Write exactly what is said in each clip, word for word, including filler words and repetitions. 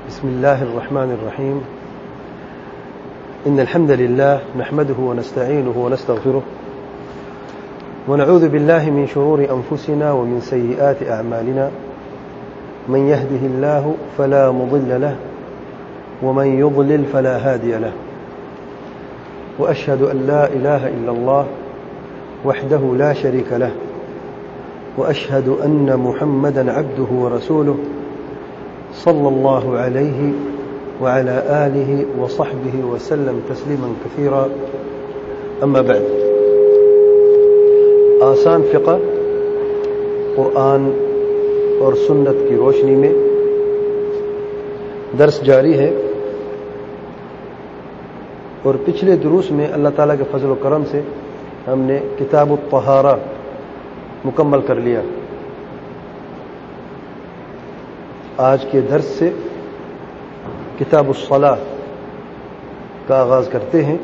بسم الله الرحمن الرحيم. إن الحمد لله نحمده ونستعينه ونستغفره ونعوذ بالله من شرور أنفسنا ومن سيئات أعمالنا. من يهده الله فلا مضل له ومن يضلل فلا هادي له. وأشهد أن لا إله إلا الله وحده لا شريك له وأشهد أن محمدا عبده ورسوله صلى الله عليه وعلى آله وصحبه وسلم تسليما كثيرا. أما بعد، آسان فقہ قرآن اور سنت کی روشنی میں درس جاری ہے، اور پچھلے دروس میں اللہ تعالیٰ کے فضل و کرم سے ہم نے کتاب الطہارہ مکمل کر لیا. آج کے درس سے کتاب الصلاۃ کا آغاز کرتے ہیں.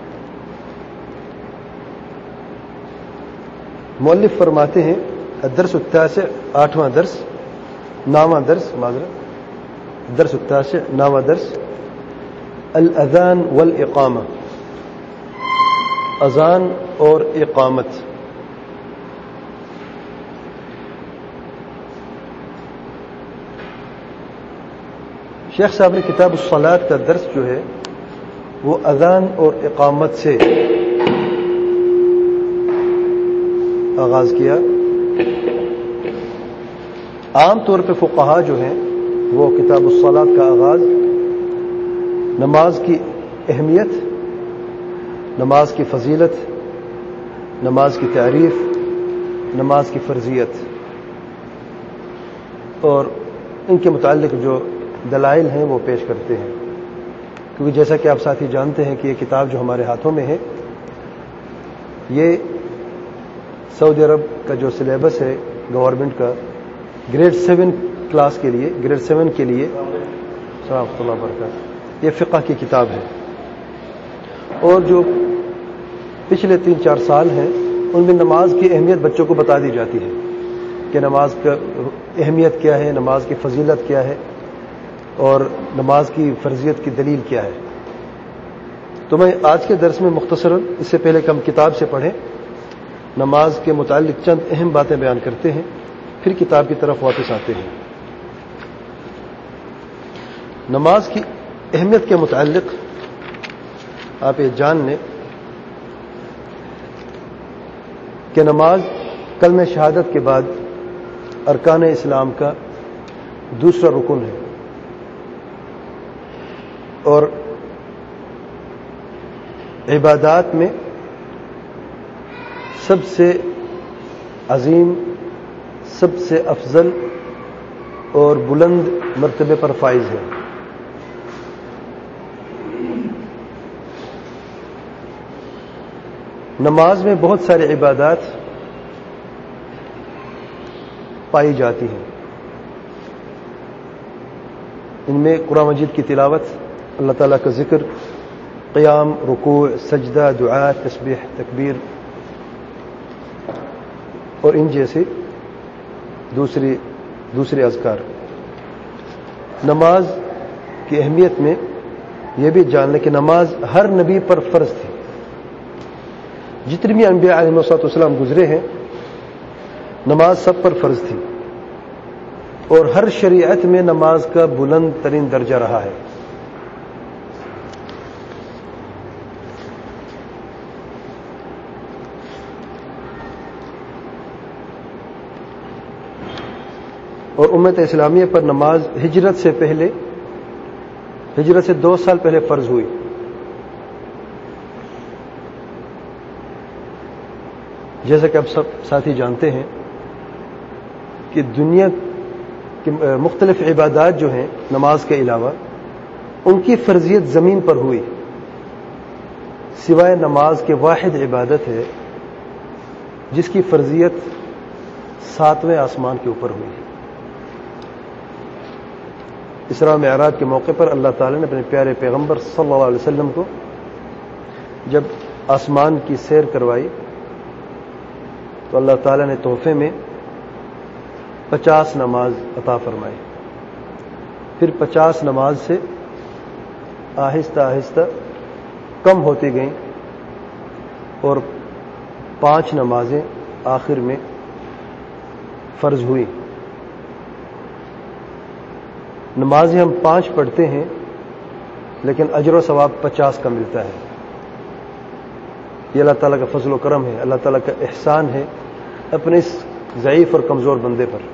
مؤلف فرماتے ہیں الدرس التاسع، آٹھواں درس، نواں درس معذرت درس التاسع نواں درس، الاذان والاقامہ، اذان اور اقامت. شیخ صاحب نے کتاب الصلاۃ کا درس جو ہے وہ اذان اور اقامت سے آغاز کیا. عام طور پہ فقہا جو ہیں وہ کتاب الصلاۃ کا آغاز نماز کی اہمیت، نماز کی فضیلت، نماز کی تعریف، نماز کی فرضیت اور ان کے متعلق جو دلائل ہیں وہ پیش کرتے ہیں. کیونکہ جیسا کہ آپ ساتھی جانتے ہیں کہ یہ کتاب جو ہمارے ہاتھوں میں ہے یہ سعودی عرب کا جو سلیبس ہے گورنمنٹ کا گریڈ سیون کلاس کے لیے گریڈ سیون کے لیے ورحمۃ اللہ وبرکاتہ یہ فقہ کی کتاب ہے. اور جو پچھلے تین چار سال ہیں ان میں نماز کی اہمیت بچوں کو بتا دی جاتی ہے کہ نماز کا اہمیت کیا ہے، نماز کی فضیلت کیا ہے اور نماز کی فرضیت کی دلیل کیا ہے. تو میں آج کے درس میں مختصراً، اس سے پہلے کہ ہم کتاب سے پڑھیں، نماز کے متعلق چند اہم باتیں بیان کرتے ہیں، پھر کتاب کی طرف واپس آتے ہیں. نماز کی اہمیت کے متعلق آپ یہ جان لیں کہ نماز کلمہ شہادت کے بعد ارکان اسلام کا دوسرا رکن ہے، اور عبادات میں سب سے عظیم، سب سے افضل اور بلند مرتبے پر فائز ہے. نماز میں بہت سارے عبادات پائی جاتی ہیں. ان میں قرآن مجید کی تلاوت، اللہ تعالیٰ کا ذکر، قیام، رکوع، سجدہ، دعا، تسبیح، تکبیر اور ان جیسے دوسری دوسرے اذکار. نماز کی اہمیت میں یہ بھی جان لیں کہ نماز ہر نبی پر فرض تھی. جتنے بھی انبیاء علیہ السلام گزرے ہیں نماز سب پر فرض تھی، اور ہر شریعت میں نماز کا بلند ترین درجہ رہا ہے. اور امت اسلامیہ پر نماز ہجرت سے پہلے، ہجرت سے دو سال پہلے فرض ہوئی. جیسا کہ آپ سب ساتھی جانتے ہیں کہ دنیا کی مختلف عبادات جو ہیں نماز کے علاوہ ان کی فرضیت زمین پر ہوئی، سوائے نماز کے واحد عبادت ہے جس کی فرضیت ساتویں آسمان کے اوپر ہوئی. اسراء معراج کے موقع پر اللہ تعالیٰ نے اپنے پیارے پیغمبر صلی اللہ علیہ وسلم کو جب آسمان کی سیر کروائی تو اللہ تعالیٰ نے تحفے میں پچاس نماز عطا فرمائی. پھر پچاس نماز سے آہستہ آہستہ کم ہوتی گئیں اور پانچ نمازیں آخر میں فرض ہوئی. نمازیں ہم پانچ پڑھتے ہیں لیکن اجر و ثواب پچاس کا ملتا ہے. یہ اللہ تعالیٰ کا فضل و کرم ہے، اللہ تعالیٰ کا احسان ہے اپنے اس ضعیف اور کمزور بندے پر.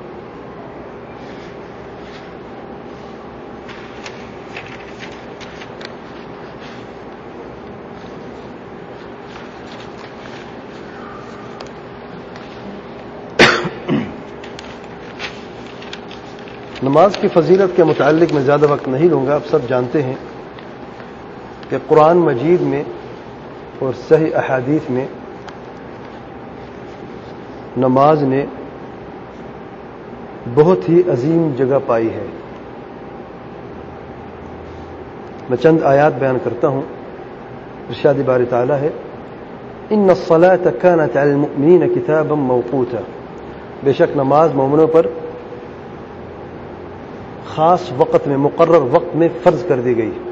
نماز کی فضیلت کے متعلق میں زیادہ وقت نہیں لوں گا. آپ سب جانتے ہیں کہ قرآن مجید میں اور صحیح احادیث میں نماز نے بہت ہی عظیم جگہ پائی ہے. میں چند آیات بیان کرتا ہوں. ارشاد باری تعالیٰ ہے ان الصلاة كانت على المؤمنین کتابا موقوتا، بے شک نماز مومنوں پر خاص وقت میں، مقرر وقت میں فرض کر دی گئی.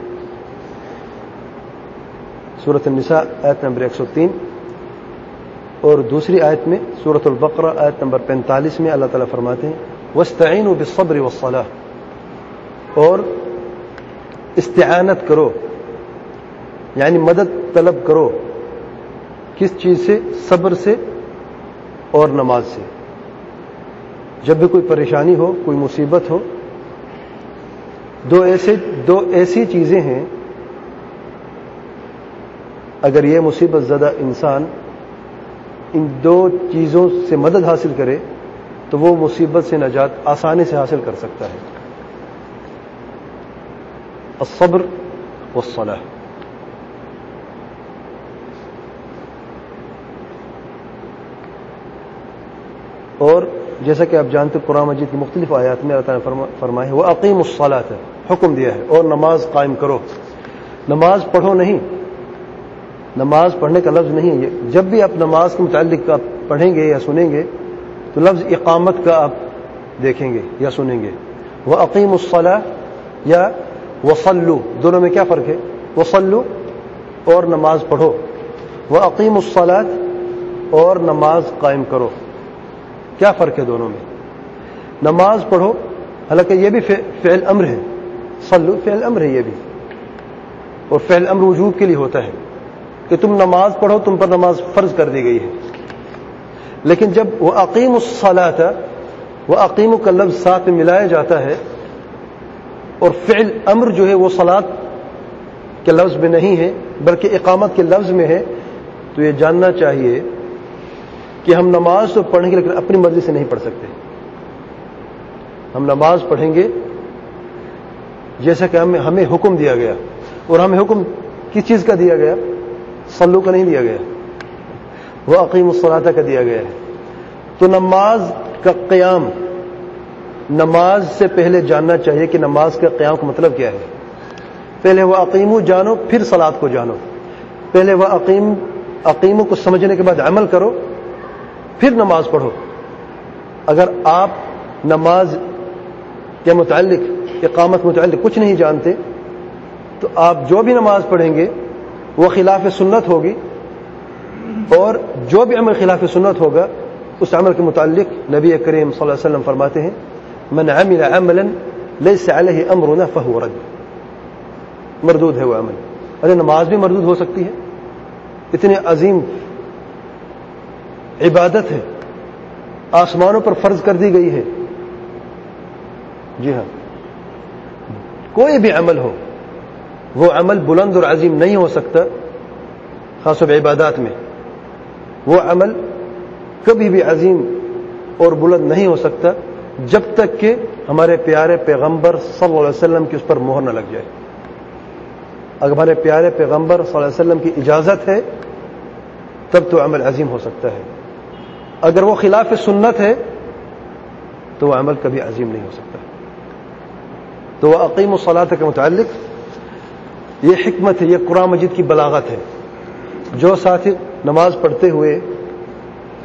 سورۃ النساء آیت نمبر ایک سو تین اور دوسری آیت میں سورۃ البقرہ آیت نمبر پینتالیس میں اللہ تعالیٰ فرماتے ہیں وَاسْتَعِينُوا بِالصَّبْرِ وَالصَّلَاةِ، اور استعانت کرو یعنی مدد طلب کرو. کس چیز سے؟ صبر سے اور نماز سے. جب بھی کوئی پریشانی ہو، کوئی مصیبت ہو، دو ایسے دو ایسی چیزیں ہیں، اگر یہ مصیبت زدہ انسان ان دو چیزوں سے مدد حاصل کرے تو وہ مصیبت سے نجات آسانی سے حاصل کر سکتا ہے. الصبر والصلاة. اور جیسا کہ آپ جانتے قرآن مجید کی مختلف آیات میں اللہ تعالیٰ نے فرمایا وَأَقِيمُوا الصَّلَاةَ، حکم دیا ہے اور نماز قائم کرو. نماز پڑھو نہیں، نماز پڑھنے کا لفظ نہیں ہے. جب بھی آپ نماز کے متعلق آپ پڑھیں گے یا سنیں گے تو لفظ اقامت کا آپ دیکھیں گے یا سنیں گے. وَأَقِيمُوا الصَّلَاةَ یا وَصَلُّوا، دونوں میں کیا فرق ہے؟ وَصَلُّوا اور نماز پڑھو، وَأَقِيمُوا الصَّلَاةَ اور نماز قائم کرو. کیا فرق ہے دونوں میں؟ نماز پڑھو، حالانکہ یہ بھی فعل امر ہے، صلو فعل امر ہے یہ بھی، اور فعل امر وجوب کے لیے ہوتا ہے کہ تم نماز پڑھو، تم پر نماز فرض کر دی گئی ہے. لیکن جب وہ اقیم الصلاۃ، وہ اقیم کا لفظ ساتھ میں ملایا جاتا ہے اور فعل امر جو ہے وہ صلاۃ کے لفظ میں نہیں ہے بلکہ اقامت کے لفظ میں ہے، تو یہ جاننا چاہیے کہ ہم نماز تو پڑھیں گے لیکن اپنی مرضی سے نہیں پڑھ سکتے. ہم نماز پڑھیں گے جیسا کہ ہمیں ہمیں حکم دیا گیا، اور ہمیں حکم کس چیز کا دیا گیا؟ صلو کا نہیں دیا گیا، وہ اقیم الصلاۃ کا دیا گیا ہے. تو نماز کا قیام، نماز سے پہلے جاننا چاہیے کہ نماز کا قیام کا مطلب کیا ہے. پہلے وہ اقیمو جانو، پھر صلاۃ کو جانو. پہلے وہ اقیم اقیمو کو سمجھنے کے بعد عمل کرو، پھر نماز پڑھو. اگر آپ نماز کے متعلق، اقامت متعلق کچھ نہیں جانتے تو آپ جو بھی نماز پڑھیں گے وہ خلاف سنت ہوگی، اور جو بھی عمل خلاف سنت ہوگا اس عمل کے متعلق نبی کریم صلی اللہ علیہ وسلم فرماتے ہیں من عمل عملا ليس عليه امرنا فهو رد، مردود ہے وہ عمل. ارے نماز بھی مردود ہو سکتی ہے، اتنی عظیم عبادت ہے، آسمانوں پر فرض کر دی گئی ہے. جی ہاں، کوئی بھی عمل ہو وہ عمل بلند اور عظیم نہیں ہو سکتا، خاص طور عبادات میں وہ عمل کبھی بھی عظیم اور بلند نہیں ہو سکتا جب تک کہ ہمارے پیارے پیغمبر صلی اللہ علیہ وسلم کی اس پر مہر نہ لگ جائے. اگر ہمارے پیارے پیغمبر صلی اللہ علیہ وسلم کی اجازت ہے تب تو عمل عظیم ہو سکتا ہے. اگر وہ خلاف سنت ہے تو وہ عمل کبھی عظیم نہیں ہو سکتا. تو وہ اقیم الصلاۃ کے متعلق یہ حکمت ہے، یہ قرآن مجید کی بلاغت ہے. جو ساتھی نماز پڑھتے ہوئے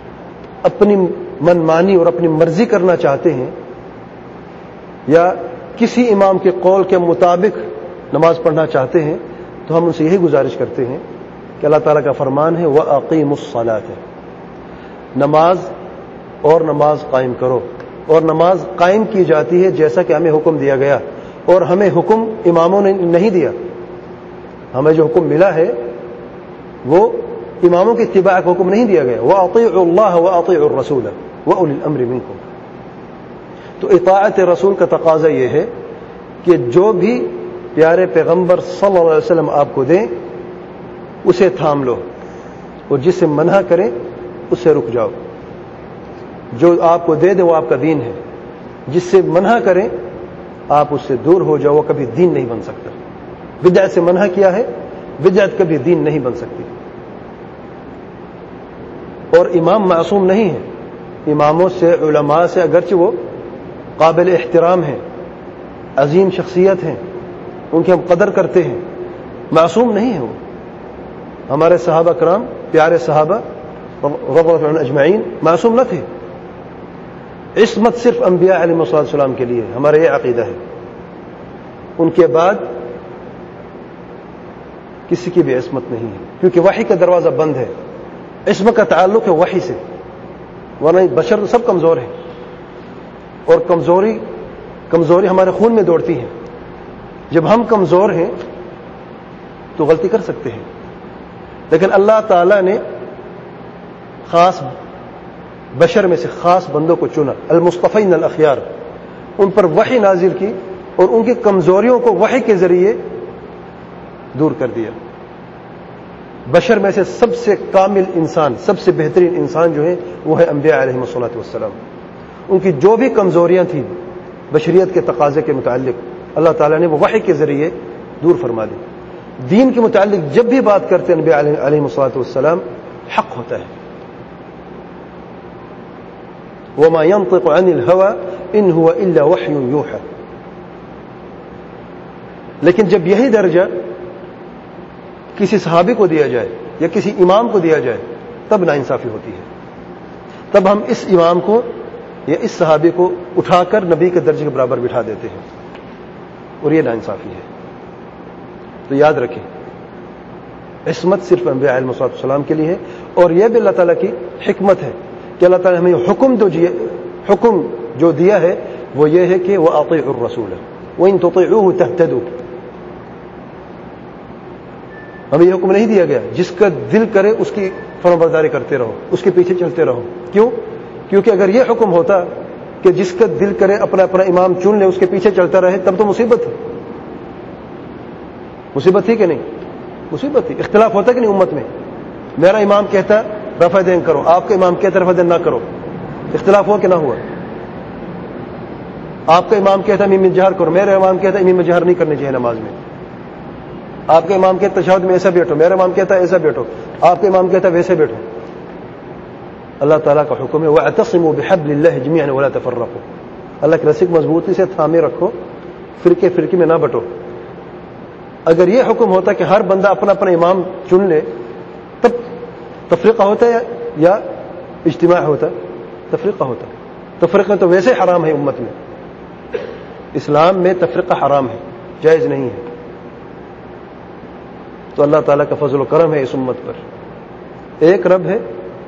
اپنی من مانی اور اپنی مرضی کرنا چاہتے ہیں یا کسی امام کے قول کے مطابق نماز پڑھنا چاہتے ہیں تو ہم ان سے یہی گزارش کرتے ہیں کہ اللہ تعالیٰ کا فرمان ہے وَأَقِيمُوا الصَّلَاةَ، نماز اور نماز قائم کرو، اور نماز قائم کی جاتی ہے جیسا کہ ہمیں حکم دیا گیا، اور ہمیں حکم اماموں نے نہیں دیا، ہمیں جو حکم ملا ہے وہ اماموں کی اتباع کا حکم نہیں دیا گیا۔ وَأَطِيعُوا اللَّهَ وَأَطِيعُوا الرَّسُولَ وَأُولِي الْأَمْرِ مِنكُمْ، تو اطاعت رسول کا تقاضا یہ ہے کہ جو بھی پیارے پیغمبر صلی اللہ علیہ وسلم آپ کو دیں اسے تھام لو، اور جس سے منع کریں اس سے رک جاؤ۔ جو آپ کو دے دے وہ آپ کا دین ہے، جس سے منع کریں آپ اس سے دور ہو جاؤ، وہ کبھی دین نہیں بن سکتا۔ بدعت سے منع کیا ہے، بدعت کبھی دین نہیں بن سکتی۔ اور امام معصوم نہیں ہے، اماموں سے، علماء سے اگرچہ وہ قابل احترام ہیں، عظیم شخصیت ہیں، ان کی ہم قدر کرتے ہیں، معصوم نہیں ہے وہ۔ ہمارے صحابہ کرام، پیارے صحابہ رضی اللہ عنہم اجمعین معصوم نہ تھے۔ عصمت صرف انبیاء علیہ السلام کے لیے، ہمارا یہ عقیدہ ہے۔ ان کے بعد کسی کی بھی عصمت نہیں ہے، کیونکہ وحی کا دروازہ بند ہے۔ عصمت کا تعلق ہے وحی سے، ورنہ بشر تو سب کمزور ہیں، اور کمزوری کمزوری ہمارے خون میں دوڑتی ہے۔ جب ہم کمزور ہیں تو غلطی کر سکتے ہیں، لیکن اللہ تعالی نے خاص بشر میں سے خاص بندوں کو چنا، المصطفین الاخیار، ان پر وحی نازل کی اور ان کی کمزوریوں کو وحی کے ذریعے دور کر دیا۔ بشر میں سے سب سے کامل انسان، سب سے بہترین انسان جو ہے وہ ہے انبیاء علیہم الصلوۃ والسلام۔ ان کی جو بھی کمزوریاں تھیں بشریت کے تقاضے کے متعلق، اللہ تعالیٰ نے وہ وحی کے ذریعے دور فرما دی۔ دین کے متعلق جب بھی بات کرتے ہیں نبی علیہم الصلوۃ والسلام، حق ہوتا ہے۔ وما ينطق عن الهوى ان هو الا وحي يوحى، لیکن جب یہی درجہ کسی صحابی کو دیا جائے یا کسی امام کو دیا جائے تب ناانصافی ہوتی ہے، تب ہم اس امام کو یا اس صحابی کو اٹھا کر نبی کے درجے کے برابر بٹھا دیتے ہیں، اور یہ ناانصافی ہے۔ تو یاد رکھیں، عصمت صرف انبیاء علیہ السلام کے لیے ہے، اور یہ بھی اللہ تعالیٰ کی حکمت ہے کہ اللہ تعالیٰ نے ہمیں حکم دو جی حکم جو دیا ہے وہ یہ ہے کہ وَأَطِيعُوا الرَّسُولَ وَإِن تُطِيعُوهُ تَهْتَدُوا۔ ہمیں یہ حکم نہیں دیا گیا جس کا دل کرے اس کی فرمانبرداری کرتے رہو، اس کے پیچھے چلتے رہو۔ کیوں؟ کیونکہ اگر یہ حکم ہوتا کہ جس کا دل کرے اپنا اپنا امام چن لے، اس کے پیچھے چلتا رہے، تب تو مصیبت ہے۔ مصیبت تھی کہ نہیں؟ مصیبت تھی۔ اختلاف ہوتا کہ نہیں امت میں؟ میرا امام کہتا رفع دین کرو، آپ کا امام کہتا رفع دین نہ کرو، اختلاف ہوا کہ نہ ہوا؟ آپ کا امام کہتا میم میں جہر کرو، میرا امام کہتا میم میں جہر نہیں کرنی چاہیے نماز میں۔ آپ کا امام کہتا تشہد میں ایسا بیٹھو، میرا امام کہتا ایسا بیٹھو، آپ کا امام کہتا ویسے بیٹھو۔ اللہ تعالیٰ کا حکم ہے وَاعْتَصِمُوا بِحَبْلِ اللَّهِ جَمِيعًا وَلَا تَفَرَّقُوا، اللہ کی رسی کو مضبوطی سے تھامے رکھو، فرقے فرقے میں نہ بٹو۔ اگر یہ حکم ہوتا کہ ہر بندہ اپنا اپنا امام چن لے تب تفریقہ ہوتا ہے یا اجتماع ہوتا؟ تفریقہ ہوتا۔ تفریقہ تو ویسے حرام ہے امت میں، اسلام میں تفریقہ حرام ہے، جائز نہیں ہے۔ تو اللہ تعالیٰ کا فضل و کرم ہے اس امت پر، ایک رب ہے،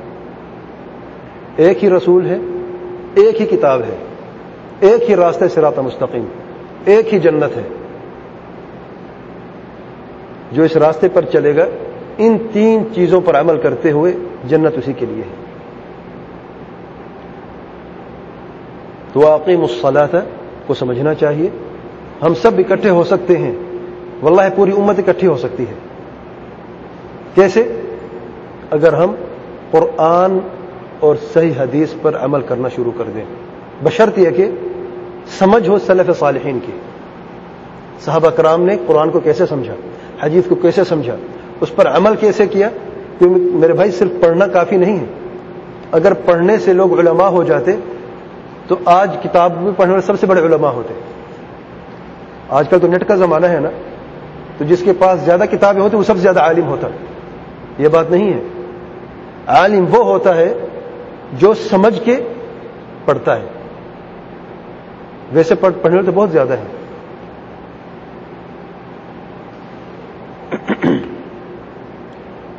ایک ہی رسول ہے، ایک ہی کتاب ہے، ایک ہی راستہ صراط مستقیم، ایک ہی جنت ہے۔ جو اس راستے پر چلے گا ان تین چیزوں پر عمل کرتے ہوئے جنت اسی کے لیے ہے۔ تو اقیموا الصلاۃ کو سمجھنا چاہیے۔ ہم سب اکٹھے ہو سکتے ہیں، واللہ پوری امت اکٹھی ہو سکتی ہے۔ کیسے؟ اگر ہم قرآن اور صحیح حدیث پر عمل کرنا شروع کر دیں، بشرط یہ کہ سمجھ ہو سلف صالحین کی۔ صحابہ کرام نے قرآن کو کیسے سمجھا، حدیث کو کیسے سمجھا، اس پر عمل کیسے کیا؟ کیونکہ میرے بھائی صرف پڑھنا کافی نہیں ہے۔ اگر پڑھنے سے لوگ علماء ہو جاتے تو آج کتاب میں پڑھنے والے سب سے بڑے علماء ہوتے۔ آج کل تو نیٹ کا زمانہ ہے نا، تو جس کے پاس زیادہ کتابیں ہوتی وہ سب سے زیادہ عالم ہوتا۔ یہ بات نہیں ہے، عالم وہ ہوتا ہے جو سمجھ کے پڑھتا ہے۔ ویسے پڑھنے والے تو بہت زیادہ ہیں،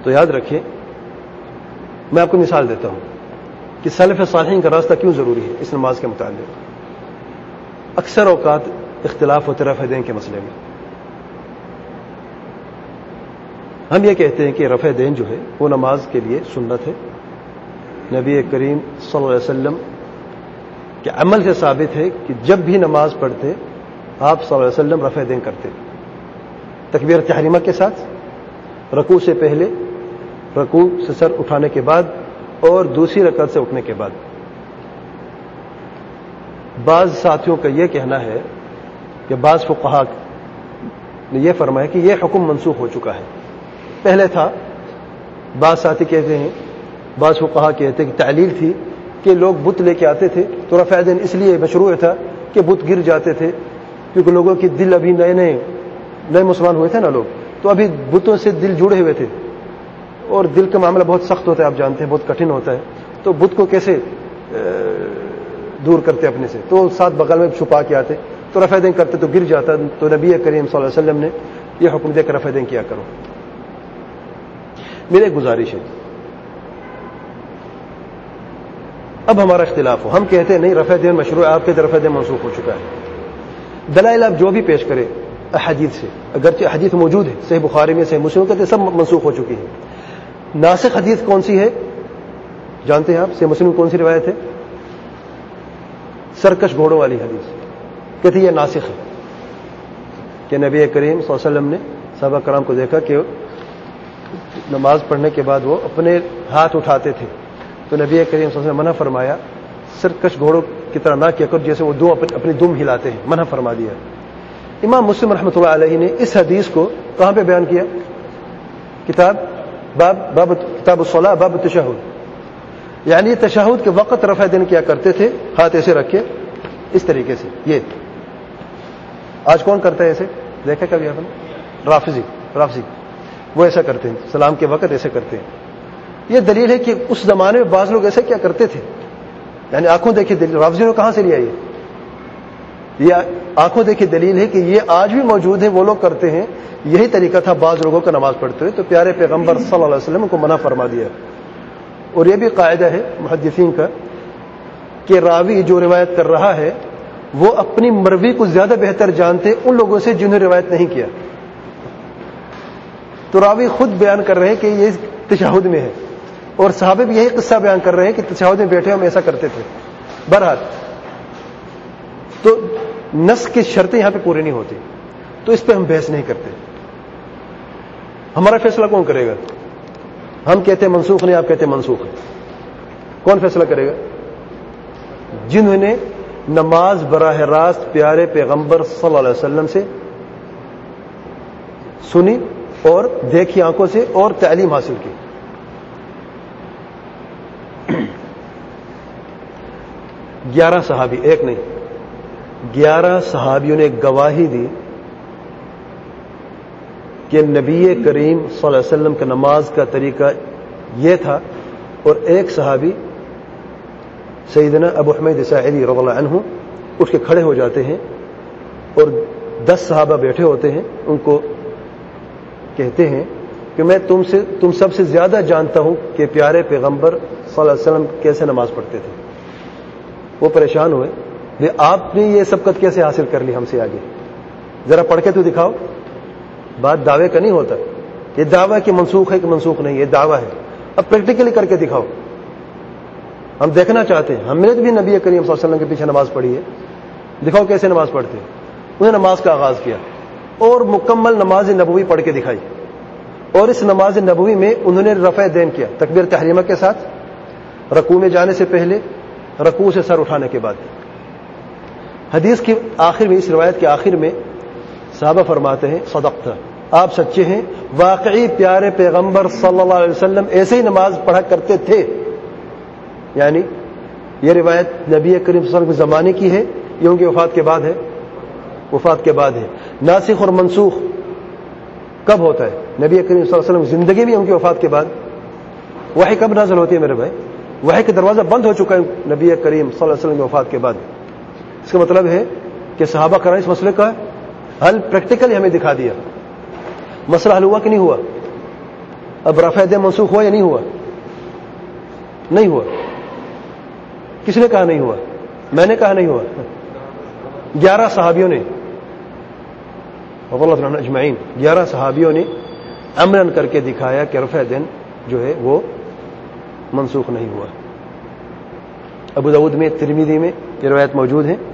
تو یاد رکھیں، میں آپ کو مثال دیتا ہوں کہ سلف صالحین کا راستہ کیوں ضروری ہے اس نماز کے متعلق۔ اکثر اوقات اختلاف ہوتے رفع دین کے مسئلے میں۔ ہم یہ کہتے ہیں کہ رفع دین جو ہے وہ نماز کے لیے سنت ہے، نبی کریم صلی اللہ علیہ وسلم کے عمل سے ثابت ہے کہ جب بھی نماز پڑھتے آپ صلی اللہ علیہ وسلم رفع دین کرتے، تکبیر تحریمہ کے ساتھ، رکوع سے پہلے، رکوع سے سر اٹھانے کے بعد اور دوسری رکعت سے اٹھنے کے بعد۔ بعض ساتھیوں کا یہ کہنا ہے کہ بعض فقہاء نے یہ فرمایا کہ یہ حکم منسوخ ہو چکا ہے، پہلے تھا۔ بعض ساتھی کہتے ہیں، بعض فقہاء کہتے ہیں کہ تعلیل تھی کہ لوگ بت لے کے آتے تھے تو رفع دین اس لیے مشروع تھا کہ بت گر جاتے تھے، کیونکہ لوگوں کے دل ابھی نئے نئے نئے مسلمان ہوئے تھے نا لوگ، تو ابھی بتوں سے دل جڑے ہوئے تھے، اور دل کا معاملہ بہت سخت ہوتا ہے، آپ جانتے ہیں بہت کٹھن ہوتا ہے، تو بت کو کیسے دور کرتے اپنے سے، تو ساتھ بغل میں چھپا کے آتے، تو رفع دین کرتے تو گر جاتا، تو نبی کریم صلی اللہ علیہ وسلم نے یہ حکم دے کر رفع دین کیا کرو۔ میری ایک گزارش ہے، اب ہمارا اختلاف ہو، ہم کہتے ہیں نہیں رفع دین مشروع ہے، آپ کے رفع دین منسوخ ہو چکا ہے۔ دلائل آپ جو بھی پیش کریں احادیث سے، اگرچہ حدیث موجود ہے صحیح بخاری میں، صحیح مسلم کہتے سب منسوخ ہو چکی ہے۔ ناسخ حدیث کون سی ہے جانتے ہیں آپ؟ صحیح مسلم کون سی روایت ہے؟ سرکش گھوڑوں والی حدیث کہتی یہ ناسخ ہے، کہ نبی کریم صلی اللہ علیہ وسلم نے صحابہ کرام کو دیکھا کہ نماز پڑھنے کے بعد وہ اپنے ہاتھ اٹھاتے تھے، تو نبی کریم صلی اللہ علیہ وسلم نے منع فرمایا سرکش گھوڑوں کی طرح نہ کیا کر جیسے وہ دو اپنی دم ہلاتے ہیں، منع فرما دیا۔ امام مسلم رحمۃ اللہ علیہ نے اس حدیث کو کہاں پہ بیان کیا؟ کتاب باب باب کتاب الصلاۃ باب التشہد، یعنی تشہد کے وقت رفع دین کیا کرتے تھے، ہاتھ ایسے رکھ کے اس طریقے سے۔ یہ آج کون کرتا ہے ایسے؟ دیکھا کبھی آپ نے؟ رافضی رافضی وہ ایسا کرتے ہیں، سلام کے وقت ایسے کرتے ہیں۔ یہ دلیل ہے کہ اس زمانے میں بعض لوگ ایسے کیا کرتے تھے، یعنی آنکھوں دیکھی دلیل، رافضی نے کہاں سے لیا یہ یہ آنکھوں دیکھی دلیل ہے کہ یہ آج بھی موجود ہے، وہ لوگ کرتے ہیں، یہی طریقہ تھا بعض لوگوں کا نماز پڑھتے ہوئے، تو پیارے پیغمبر صلی اللہ علیہ وسلم کو منع فرما دیا۔ اور یہ بھی قاعدہ ہے محدثین کا کہ راوی جو روایت کر رہا ہے وہ اپنی مروی کو زیادہ بہتر جانتے ان لوگوں سے جنہوں نے روایت نہیں کیا، تو راوی خود بیان کر رہے ہیں کہ یہ تشہد میں ہے، اور صحابہ بھی یہی قصہ بیان کر رہے ہیں کہ تشہد میں بیٹھے ہم ایسا کرتے تھے۔ بہرحال تو نص کی شرطیں یہاں پہ پوری نہیں ہوتی، تو اس پہ ہم بحث نہیں کرتے۔ ہمارا فیصلہ کون کرے گا؟ ہم کہتے ہیں منسوخ نہیں، آپ کہتے ہیں منسوخ ہے، کون فیصلہ کرے گا؟ جنہوں نے نماز براہ راست پیارے پیغمبر صلی اللہ علیہ وسلم سے سنی اور دیکھی آنکھوں سے اور تعلیم حاصل کی۔ گیارہ صحابی، ایک نہیں گیارہ صحابیوں نے گواہی دی کہ نبی کریم صلی اللہ علیہ وسلم کا نماز کا طریقہ یہ تھا، اور ایک صحابی سیدنا ابو حمید ساعدی رضی اللہ عنہ اٹھ کے کھڑے ہو جاتے ہیں، اور دس صحابہ بیٹھے ہوتے ہیں، ان کو کہتے ہیں کہ میں تم سے تم سب سے زیادہ جانتا ہوں کہ پیارے پیغمبر صلی اللہ علیہ وسلم کیسے نماز پڑھتے تھے۔ وہ پریشان ہوئے، کہ آپ نے یہ سبقت کیسے حاصل کر لی ہم سے آگے، ذرا پڑھ کے تو دکھاؤ۔ بات دعوے کا نہیں ہوتا، یہ دعویٰ کہ منسوخ ہے کہ منسوخ نہیں، یہ دعویٰ ہے، اب پریکٹیکلی کر کے دکھاؤ، ہم دیکھنا چاہتے ہیں۔ ہم نے بھی نبی کریم صلی اللہ علیہ وسلم کے پیچھے نماز پڑھی ہے، دکھاؤ کیسے نماز پڑھتے ہیں۔ انہیں نماز کا آغاز کیا اور مکمل نماز نبوی پڑھ کے دکھائی، اور اس نماز نبوی میں انہوں نے رفع دین کیا تکبیر تحریمہ کے ساتھ، رکوع میں جانے سے پہلے، رکوع سے سر اٹھانے کے بعد۔ حدیث کی آخر میں، اس روایت کے آخر میں صحابہ فرماتے ہیں صدقت، آپ سچے ہیں، واقعی پیارے پیغمبر صلی اللہ علیہ وسلم ایسے ہی نماز پڑھا کرتے تھے۔ یعنی یہ روایت نبی کریم صلی اللہ علیہ وسلم کے زمانے کی ہے، یہ ان کی وفات کے بعد ہے، وفات کے بعد ہے۔ ناسخ اور منسوخ کب ہوتا ہے؟ نبی کریم صلی اللہ علیہ وسلم زندگی بھی ان کی وفات کے بعد۔ وحی کب نازل ہوتی ہے میرے بھائی؟ وحی کا دروازہ بند ہو چکا ہے نبی کریم صلی اللہ علیہ وسلم کی وفات کے بعد۔ اس کا مطلب ہے کہ صحابہ کرام اس مسئلے کا حل پریکٹیکلی ہمیں دکھا دیا۔ مسئلہ حل ہوا کہ نہیں ہوا؟ اب رفع یدین منسوخ ہوا یا نہیں ہوا؟ نہیں ہوا. کس نے کہا نہیں ہوا؟ میں نے کہا نہیں ہوا. گیارہ صحابیوں نے رضی اللہ عنہم اجمعین گیارہ صحابیوں نے عملاً کر کے دکھایا کہ رفع یدین جو ہے وہ منسوخ نہیں ہوا. ابو داؤد میں، ترمذی میں یہ روایت موجود ہے.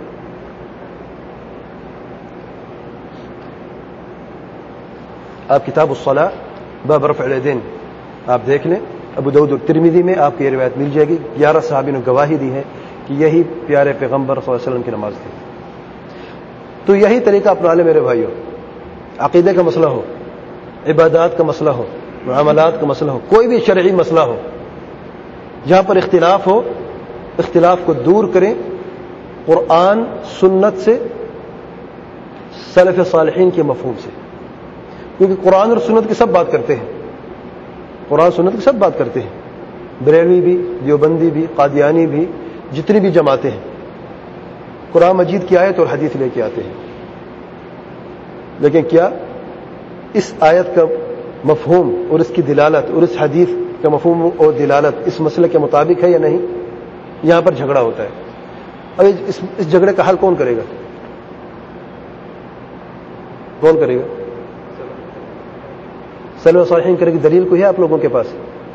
آپ کتاب الصلاۃ باب رفع الیدین آپ دیکھ لیں، ابو داؤد اور ترمذی میں آپ کو یہ روایت مل جائے گی. گیارہ صحابی نے گواہی دی ہے کہ یہی پیارے پیغمبر صلی اللہ علیہ وسلم کی نماز تھی. تو یہی طریقہ اپنا لے میرے بھائیوں. عقیدے کا مسئلہ ہو، عبادات کا مسئلہ ہو، معاملات کا مسئلہ ہو، کوئی بھی شرعی مسئلہ ہو، جہاں پر اختلاف ہو، اختلاف کو دور کریں قرآن سنت سے، سلف صالحین کے مفہوم سے. کیونکہ قرآن اور سنت کی سب بات کرتے ہیں، قرآن سنت کی سب بات کرتے ہیں. بریلوی بھی، دیوبندی بھی، قادیانی بھی، جتنی بھی جماعتیں ہیں قرآن مجید کی آیت اور حدیث لے کے آتے ہیں. لیکن کیا اس آیت کا مفہوم اور اس کی دلالت اور اس حدیث کا مفہوم اور دلالت اس مسئلے کے مطابق ہے یا نہیں؟ یہاں پر جھگڑا ہوتا ہے. اب اس, اس جھگڑے کا حل کون کرے گا؟ کون کرے گا؟ سلف صالحین کرے گی. دلیل کوئی ہے آپ لوگوں کے پاس؟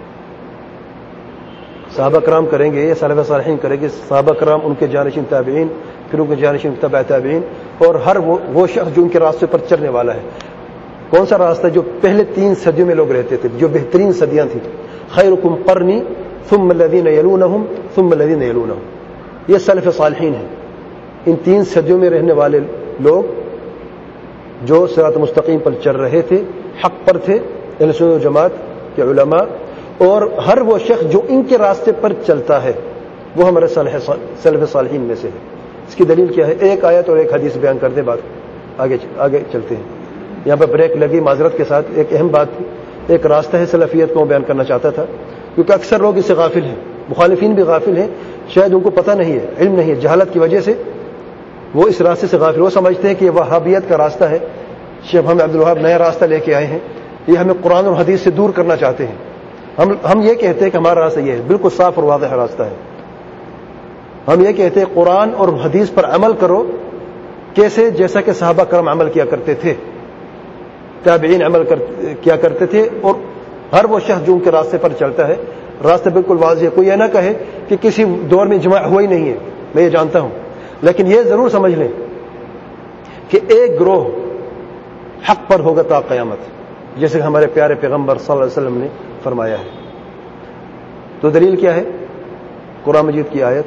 صحابہ کرام کریں گے یا سلف صالحین کریں گے؟ صحابہ کرام، ان کے جانشین تابعین، پھر ان کے جانشین تبع تابعین، اور ہر وہ, وہ شخص جو ان کے راستے پر چلنے والا ہے. کون سا راستہ؟ جو پہلے تین صدیوں میں لوگ رہتے تھے، جو بہترین صدیاں تھیں. خیرکم قرنی ثم الذین یلونہم ثم الذین یلونہم. یہ سلف صالحین ہیں. ان تین صدیوں میں رہنے والے لوگ جو صراط مستقیم پر چل رہے تھے، حق پر تھے، اہل سنت و جماعت کے علماء، اور ہر وہ شخص جو ان کے راستے پر چلتا ہے وہ ہمارے سلف صالحین میں سے ہے. اس کی دلیل کیا ہے؟ ایک آیت اور ایک حدیث بیان کر دے، بات آگے آگے چلتے ہیں. یہاں پر بریک لگی معذرت کے ساتھ. ایک اہم بات تھی، ایک راستہ ہے سلفیت کو بیان کرنا چاہتا تھا، کیونکہ اکثر لوگ اس سے غافل ہیں، مخالفین بھی غافل ہیں. شاید ان کو پتہ نہیں ہے، علم نہیں ہے، جہالت کی وجہ سے وہ اس راستے سے غافل. وہ سمجھتے ہیں کہ یہ وہابیت کا راستہ ہے، شیخ محمد عبد الوہاب نیا راستہ لے کے آئے ہیں، یہ ہمیں قرآن اور حدیث سے دور کرنا چاہتے ہیں. ہم ہم یہ کہتے ہیں کہ ہمارا راستہ یہ ہے، بالکل صاف اور واضح راستہ ہے. ہم یہ کہتے ہیں قرآن اور حدیث پر عمل کرو. کیسے؟ جیسا کہ صحابہ کرام عمل کیا کرتے تھے، تابعین عمل کر کیا کرتے تھے، اور ہر وہ شخص جو ان کے راستے پر چلتا ہے. راستہ بالکل واضح ہے. کوئی یہ نہ کہے کہ کسی دور میں اجماع ہوا ہی نہیں ہے، میں یہ جانتا ہوں، لیکن یہ ضرور سمجھ لیں کہ ایک گروہ حق پر ہوگا تا قیامت، جیسے کہ ہمارے پیارے پیغمبر صلی اللہ علیہ وسلم نے فرمایا ہے. تو دلیل کیا ہے؟ قرآن مجید کی آیت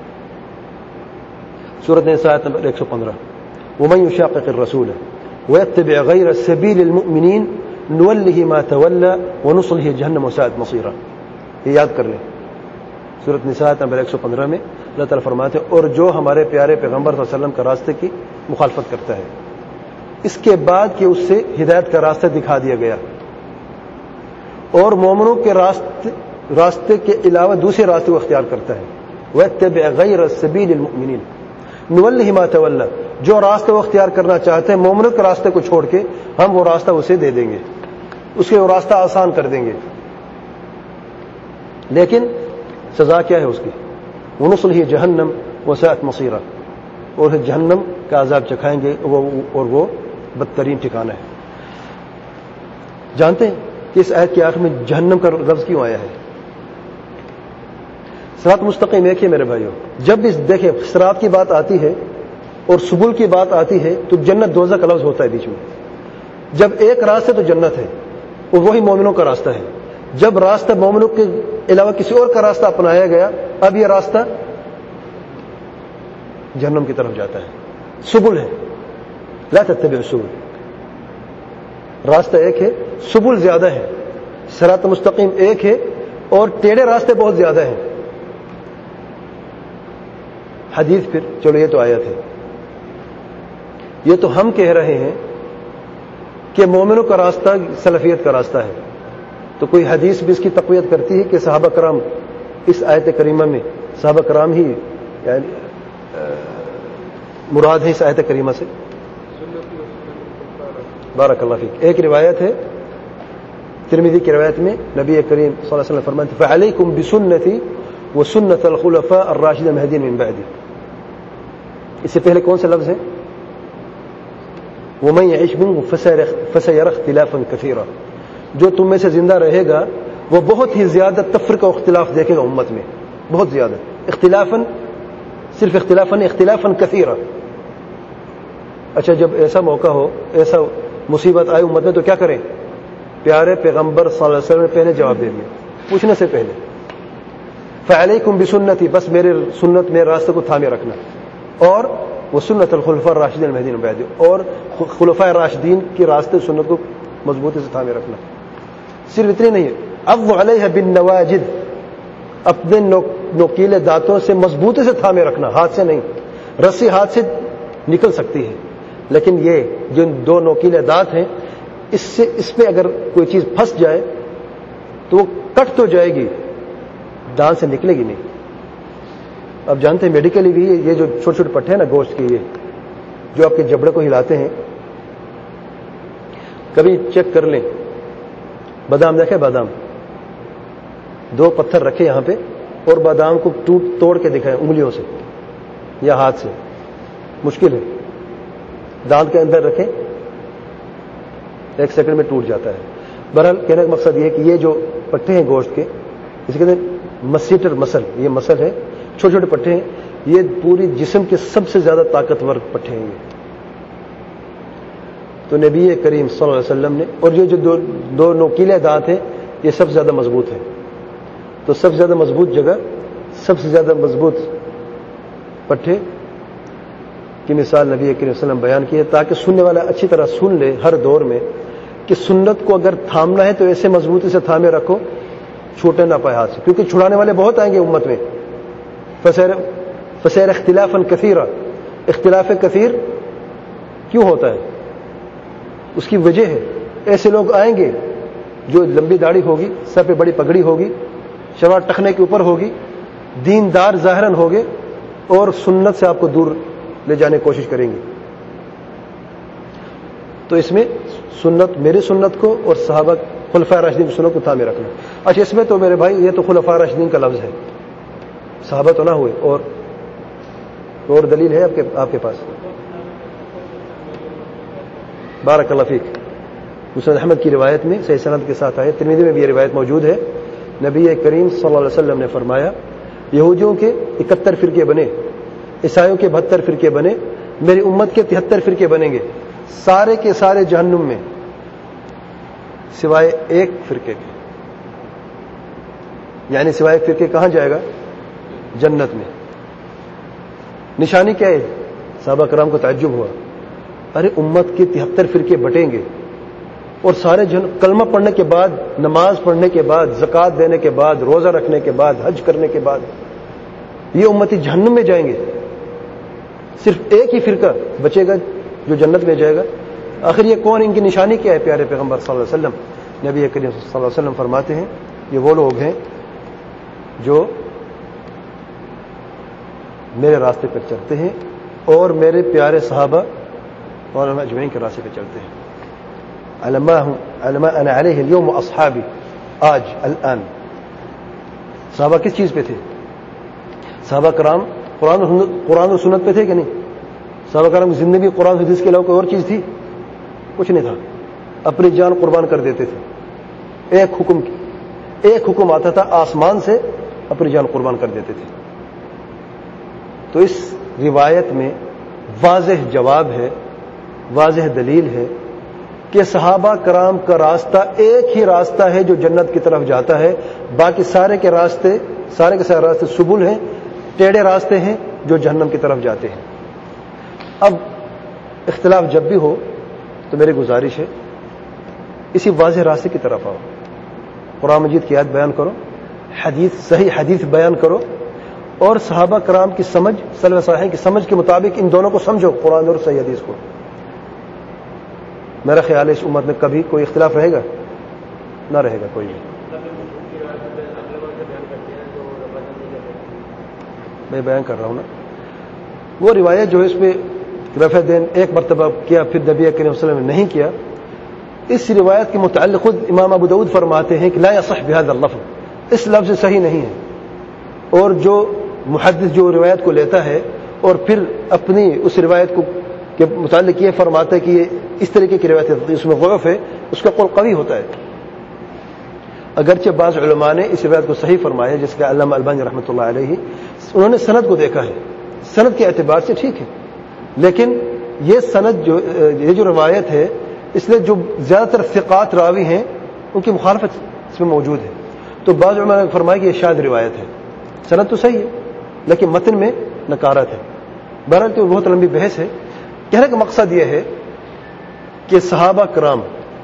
سورۃ النساء نمبر ایک سو پندرہ، ومن یشاقق الرسول ویتبع غیر سبیل المؤمنین نولہ ما تولی ونصلہ جہنم وساءت مصیرا. یہ یاد کر لیں، سورۃ النساء نمبر ایک سو پندرہ میں اللہ تعالیٰ فرماتے ہیں اور جو ہمارے پیارے پیغمبر صلی اللہ علیہ وسلم کا راستے کی مخالفت کرتا ہے، اس کے بعد کہ اس سے ہدایت کا راستہ دکھا دیا گیا اور مومنوں کے راستے راستے کے علاوہ دوسرے راستے کو اختیار کرتا ہے. وَاتَّبِعْ غَيْرَ سَبِيلِ الْمُؤْمِنِينَ نُوَلِّهِ مَا تَوَلَّى. جو راستہ وہ اختیار کرنا چاہتے ہیں مومنوں کے راستے کو چھوڑ کے، ہم وہ راستہ اسے دے دیں گے، اس کے وہ راستہ آسان کر دیں گے. لیکن سزا کیا ہے اس کی؟ وَنُصْلِهِ جَهَنَّمَ وَسَاءَتْ مَصِيرًا. اور جہنم کا عذاب چکھائیں گے اور وہ بدترین ٹھکانہ ہے. جانتے ہیں کہ اس آیت کے آخر میں جہنم کا لفظ کیوں آیا ہے؟ صراط مستقیم ایک ہے میرے بھائیوں. جب اس دیکھیں صراط کی بات آتی ہے اور سبل کی بات آتی ہے تو جنت دوزخ کا لفظ ہوتا ہے بیچ میں. جب ایک راستہ تو جنت ہے اور وہی مومنوں کا راستہ ہے. جب راستہ مومنوں کے علاوہ کسی اور کا راستہ اپنایا گیا، اب یہ راستہ جہنم کی طرف جاتا ہے. سبل ہے، لا تتبع السبل. راستہ ایک ہے، سبل زیادہ ہے. صراط مستقیم ایک ہے اور ٹیڑھے راستے بہت زیادہ ہیں. حدیث پھر چلو یہ تو آیت ہے. یہ تو ہم کہہ رہے ہیں کہ مومنوں کا راستہ سلفیت کا راستہ ہے، تو کوئی حدیث بھی اس کی تقویت کرتی ہے کہ صحابہ کرام اس آیت کریمہ میں صحابہ کرام ہی یعنی مراد ہے اس آیت کریمہ سے؟ بارک اللہ فیک. ایک روایت ہے ترمذی کی روایت میں نبی کریم صلی اللہ علیہ وسلم فرماتے ہیں فعلیکم بسنتی وسنت الخلفاء الراشدین المہدیین من بعدی. اس سے پہلے کون سے لفظ ہیں؟ ومن یعش منکم فسیری اختلافا کثیرا. جو تم میں سے زندہ رہے گا وہ بہت ہی زیادہ تفرقہ و اختلاف دیکھے گا امت میں، بہت زیادہ. اختلافاً صرف اختلافاً اختلافاً کثیرا. اچھا جب ایسا موقع ہو، ایسا مصیبت آئے امت میں تو کیا کریں؟ پیارے پیغمبر صلی اللہ علیہ وسلم نے پہلے جواب دے دیا پوچھنے سے پہلے. فعلیکم بسنتی، بس میرے سنت میرے راستے کو تھامے رکھنا، اور وہ سنت الخلفاء الراشدین المہدیین من بعدی، اور خلفاء راشدین کی راستے سنت کو مضبوطی سے تھامے رکھنا. صرف اتنی نہیں ہے، عضوا علیہ بالنواجذ، اپنے نوکیلے دانتوں سے مضبوطی سے تھامے رکھنا، ہاتھ سے نہیں. رسی ہاتھ سے نکل سکتی ہے لیکن یہ جو دو نوکیلے دانت ہیں اس سے اس پہ اگر کوئی چیز پھنس جائے تو وہ کٹ تو جائے گی، دانت سے نکلے گی نہیں. اب جانتے ہیں میڈیکلی بھی یہ جو چھوٹے چھوٹے پٹھے ہیں نا گوشت کے، یہ جو آپ کے جبڑے کو ہلاتے ہیں، کبھی چیک کر لیں. بادام دیکھے، بادام دو پتھر رکھے یہاں پہ اور بادام کو ٹوٹ توڑ کے دکھائیں انگلیوں سے یا ہاتھ سے، مشکل ہے. دانت کے اندر رکھیں، ایک سیکنڈ میں ٹوٹ جاتا ہے. بہرحال کہنے کا مقصد یہ ہے کہ یہ جو پٹھے ہیں گوشت کے، اسے کہتے ہیں مسیٹر مسل، یہ مسل ہے، چھوٹے چھوٹے پٹھے ہیں، یہ پوری جسم کے سب سے زیادہ طاقتور پٹھے ہیں یہ. تو نبی کریم صلی اللہ علیہ وسلم نے، اور یہ جو دو, دو نوکیلے دانت ہیں یہ سب سے زیادہ مضبوط ہیں. تو سب سے زیادہ مضبوط جگہ، سب سے زیادہ مضبوط پٹھے کی مثال نبی کریم صلی اللہ علیہ وسلم بیان کی ہے، تاکہ سننے والا اچھی طرح سن لے ہر دور میں کہ سنت کو اگر تھامنا ہے تو ایسے مضبوطی سے تھامے رکھو چھوٹے نہ پائے ہاتھ سے، کیونکہ چھڑانے والے بہت آئیں گے امت میں. فسیر فسیر اختلافا کثیرا. اختلاف کثیر کیوں ہوتا ہے؟ اس کی وجہ ہے ایسے لوگ آئیں گے جو لمبی داڑھی ہوگی، سر پہ بڑی پگڑی ہوگی، شلوار ٹخنے کے اوپر ہوگی، دیندار ظاہراً ہوگے اور سنت سے آپ کو دور لے جانے کی کوشش کریں گے. تو اس میں سنت، میری سنت کو اور صحابہ خلفاء راشدین کی سنت کو تھامے رکھنا. اچھا اس میں تو میرے بھائی یہ تو خلفاء راشدین کا لفظ ہے، صحابہ تو نہ ہوئے. اور اور دلیل ہے آپ کے آپ کے پاس؟ بارک اللہ فیک. مسند احمد کی روایت میں صحیح سند کے ساتھ آئے، ترمذی میں بھی یہ روایت موجود ہے. نبی کریم صلی اللہ علیہ وسلم نے فرمایا یہودیوں کے اکہتر فرقے بنے، عیسائیوں کے بہتر فرقے بنے، میری امت کے تہتر فرقے بنیں گے، سارے کے سارے جہنم میں سوائے ایک فرقے کے. یعنی سوائے ایک فرقے کہاں جائے گا؟ جنت میں. نشانی کیا ہے؟ صحابہ کرام کو تعجب ہوا، ارے امت کے تہتر فرقے بٹیں گے اور سارے جن کلمہ پڑھنے کے بعد، نماز پڑھنے کے بعد، زکوٰۃ دینے کے بعد، روزہ رکھنے کے بعد، حج کرنے کے بعد یہ امتی جہنم میں جائیں گے، صرف ایک ہی فرقہ بچے گا جو جنت میں جائے گا. آخر یہ کون، ان کی نشانی کیا ہے؟ پیارے پیغمبر صلی اللہ علیہ وسلم نبی کریم صلی اللہ علیہ وسلم فرماتے ہیں یہ وہ لوگ ہیں جو میرے راستے پر چلتے ہیں اور میرے پیارے صحابہ اور اجمعین کے راستے پہ چلتے ہیں. علما انا علیہ اليوم اصحابی، آج الان. صحابہ کس چیز پہ تھے؟ صحابہ کرام قرآن قرآن و سنت پہ تھے کہ نہیں؟ صحابہ کرام کی زندگی قرآن و حدیث کے علاوہ کوئی اور چیز تھی؟ کچھ نہیں تھا. اپنی جان قربان کر دیتے تھے. ایک حکم کی ایک حکم آتا تھا آسمان سے، اپنی جان قربان کر دیتے تھے. تو اس روایت میں واضح جواب ہے، واضح دلیل ہے کہ صحابہ کرام کا راستہ ایک ہی راستہ ہے جو جنت کی طرف جاتا ہے، باقی سارے کے راستے سارے کے سارے راستے سبل ہیں، ٹیڑھے راستے ہیں جو جہنم کی طرف جاتے ہیں. اب اختلاف جب بھی ہو تو میری گزارش ہے اسی واضح راستے کی طرف آؤ. قرآن مجید کی آیت بیان کرو، حدیث صحیح حدیث بیان کرو، اور صحابہ کرام کی سمجھ، سلف صالحین کی سمجھ کے مطابق ان دونوں کو سمجھو، قرآن اور صحیح حدیث کو. میرا خیال ہے اس امت میں کبھی کوئی اختلاف رہے گا؟ نہ رہے گا کوئی بھی. میں بیان کر رہا ہوں نا وہ روایت جو ہے اس میں رفع دین ایک مرتبہ کیا، پھر نبی کریم صلی اللہ علیہ وسلم نے نہیں کیا. اس روایت کے متعلق خود امام ابو داؤد فرماتے ہیں کہ لا يصح بهذا اللفظ، اس لفظ سے صحیح نہیں ہے. اور جو محدث جو روایت کو لیتا ہے اور پھر اپنی اس روایت کو کے متعلق یہ فرماتا ہے کہ یہ اس طریقے کی روایت ہے، اس میں ضعف ہے، اس کا قول قوی ہوتا ہے. اگرچہ بعض علماء نے اس روایت کو صحیح فرمایا، جس کا علامہ البانی رحمۃ اللہ علیہ، انہوں نے سند کو دیکھا ہے، سند کے اعتبار سے ٹھیک ہے، لیکن یہ سند جو یہ جو روایت ہے، اس لیے جو زیادہ تر ثقات راوی ہیں ان کی مخالفت اس میں موجود ہے. تو بعض علماء نے فرمایا کہ یہ شاذ روایت ہے. سند تو صحیح ہے لیکن متن میں نکارت ہے. بہرحال تو بہت لمبی بحث ہے. کہنے کا مقصد یہ ہے کہ صحابہ کرام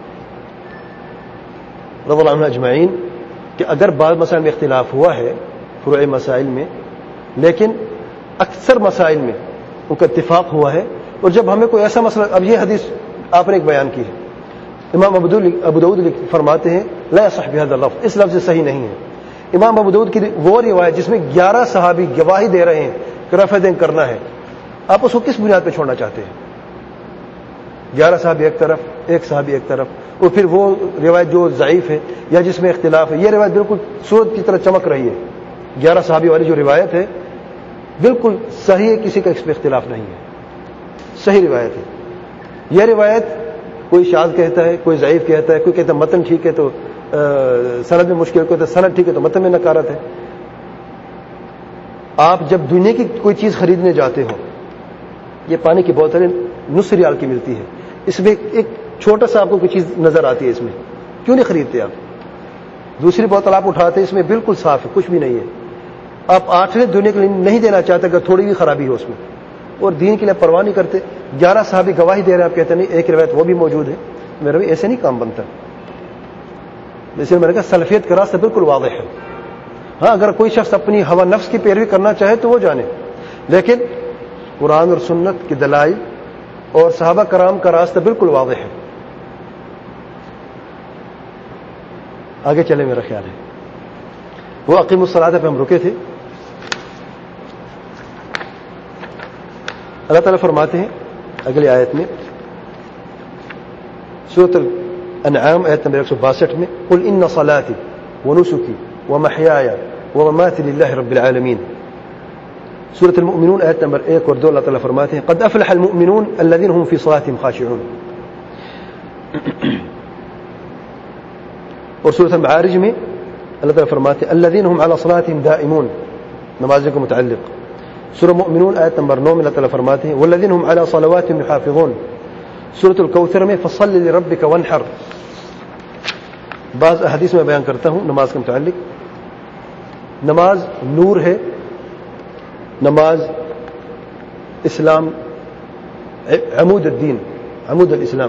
رضی اللہ عنہم اجمعین کہ اگر بعض مسائل میں اختلاف ہوا ہے، فروع مسائل میں، لیکن اکثر مسائل میں ان کا اتفاق ہوا ہے. اور جب ہمیں کوئی ایسا مسئلہ، اب یہ حدیث آپ نے ایک بیان کی ہے، امام ابو داؤد فرماتے ہیں لا يصح بهذا اللفظ، اس لفظ سے صحیح نہیں ہے. امام ابو داؤد کی وہ روایت جس میں گیارہ صحابی گواہی دے رہے ہیں کہ رفع دین کرنا ہے، آپ اس کو کس بنیاد پہ چھوڑنا چاہتے ہیں؟ گیارہ صحابی ایک طرف، ایک صحابی ایک طرف، اور پھر وہ روایت جو ضعیف ہے یا جس میں اختلاف ہے. یہ روایت بالکل سورج کی طرح چمک رہی ہے. گیارہ صحابی والی جو روایت ہے بالکل صحیح ہے، کسی کا اس میں اختلاف نہیں ہے، صحیح روایت ہے. یہ روایت کوئی شاذ کہتا ہے، کوئی ضعیف کہتا ہے، کوئی کہتا ہے متن ٹھیک ہے تو سند میں مشکل، کوئی کہتا ہے سند ٹھیک ہے تو متن میں نکارت ہے. آپ جب دنیا کی کوئی چیز خریدنے جاتے ہو، یہ پانی کی بوتلیں نصف ریال کی ملتی ہے، اس میں ایک چھوٹا سا آپ کو کوئی چیز نظر آتی ہے، اس میں کیوں نہیں خریدتے آپ؟ دوسری بوتل آپ اٹھاتے اس میں بالکل صاف ہے، کچھ بھی نہیں ہے. آپ آٹھویں دنیا کے لیے نہیں دینا چاہتے اگر تھوڑی بھی خرابی ہو اس میں، اور دین کے لیے پرواہ نہیں کرتے. گیارہ صحابی گواہی دے رہے ہیں، آپ کہتے نہیں ایک روایت وہ بھی موجود ہے. میرا بھی ایسے نہیں کام بنتا. جیسے میں نے کہا سلفیت کا راستہ بالکل واضح ہے. ہاں اگر کوئی شخص اپنی ہوا نفس کی پیروی کرنا چاہے تو وہ جانے، لیکن قرآن اور سنت کی دلائل اور صحابہ کرام کا راستہ بالکل واضح ہے. آگے چلے میرا خیال ہے. وہ اقیم الصلاۃ پہ ہم رکے تھے. اللہ تعالیٰ فرماتے ہیں اگلی آیت میں، سورۃ الانعام آیت نمبر ایک سو باسٹھ میں، قل ان صلاتي ونسكي ومحياي ومماتي لله رب العالمين. سورۃ المؤمنون آیت نمبر ایک اور دو اللہ تعالیٰ فرماتے ہیں قد افلح المؤمنون الذين هم في صلاتهم خاشعون. اور سورۃ المعارج میں اللہ تعالیٰ فرماتے ہیں الذين هم على صلاتهم دائمون، نمازوں کے متعلق. سورہ مؤمنون آیت نمبر نو میں اللہ تعالیٰ فرماتے ہیں والذین هم علی صلواتهم یحافظون. سورۃ الکوثر میں فصل لربک وانحر. بعض احادیث میں بیان کرتا ہوں نماز کے متعلق. نماز نور ہے، نماز اسلام عمود الدین، عمود الاسلام،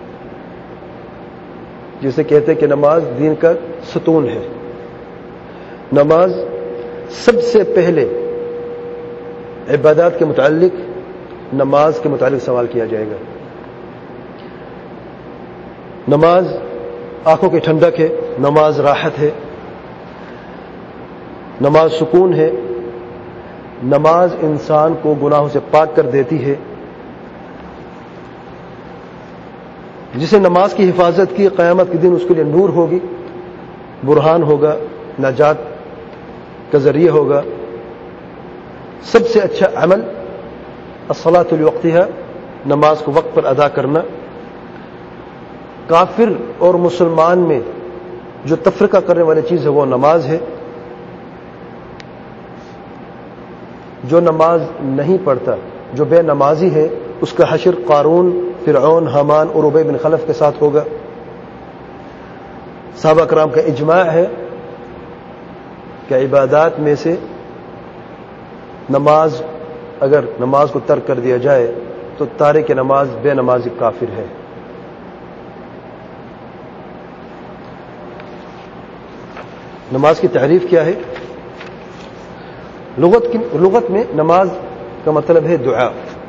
جسے کہتے ہیں کہ نماز دین کا ستون ہے. نماز سب سے پہلے عبادات کے متعلق نماز کے متعلق سوال کیا جائے گا. نماز آنکھوں کی ٹھنڈک ہے، نماز راحت ہے، نماز سکون ہے، نماز انسان کو گناہوں سے پاک کر دیتی ہے. جسے نماز کی حفاظت کی قیامت کے دن اس کے لیے نور ہوگی، برہان ہوگا، نجات کا ذریعہ ہوگا. سب سے اچھا عمل الصلاۃ لوقتها، نماز کو وقت پر ادا کرنا. کافر اور مسلمان میں جو تفرقہ کرنے والی چیز ہے وہ نماز ہے. جو نماز نہیں پڑھتا، جو بے نمازی ہے، اس کا حشر قارون، فرعون، حامان اور ابی بن خلف کے ساتھ ہوگا. صحابہ کرام کا اجماع ہے کہ عبادات میں سے نماز، اگر نماز کو ترک کر دیا جائے تو تارک نماز بے نمازی کافر ہے. نماز کی تعریف کیا ہے؟ لغت کی لغت میں نماز کا مطلب ہے دعا.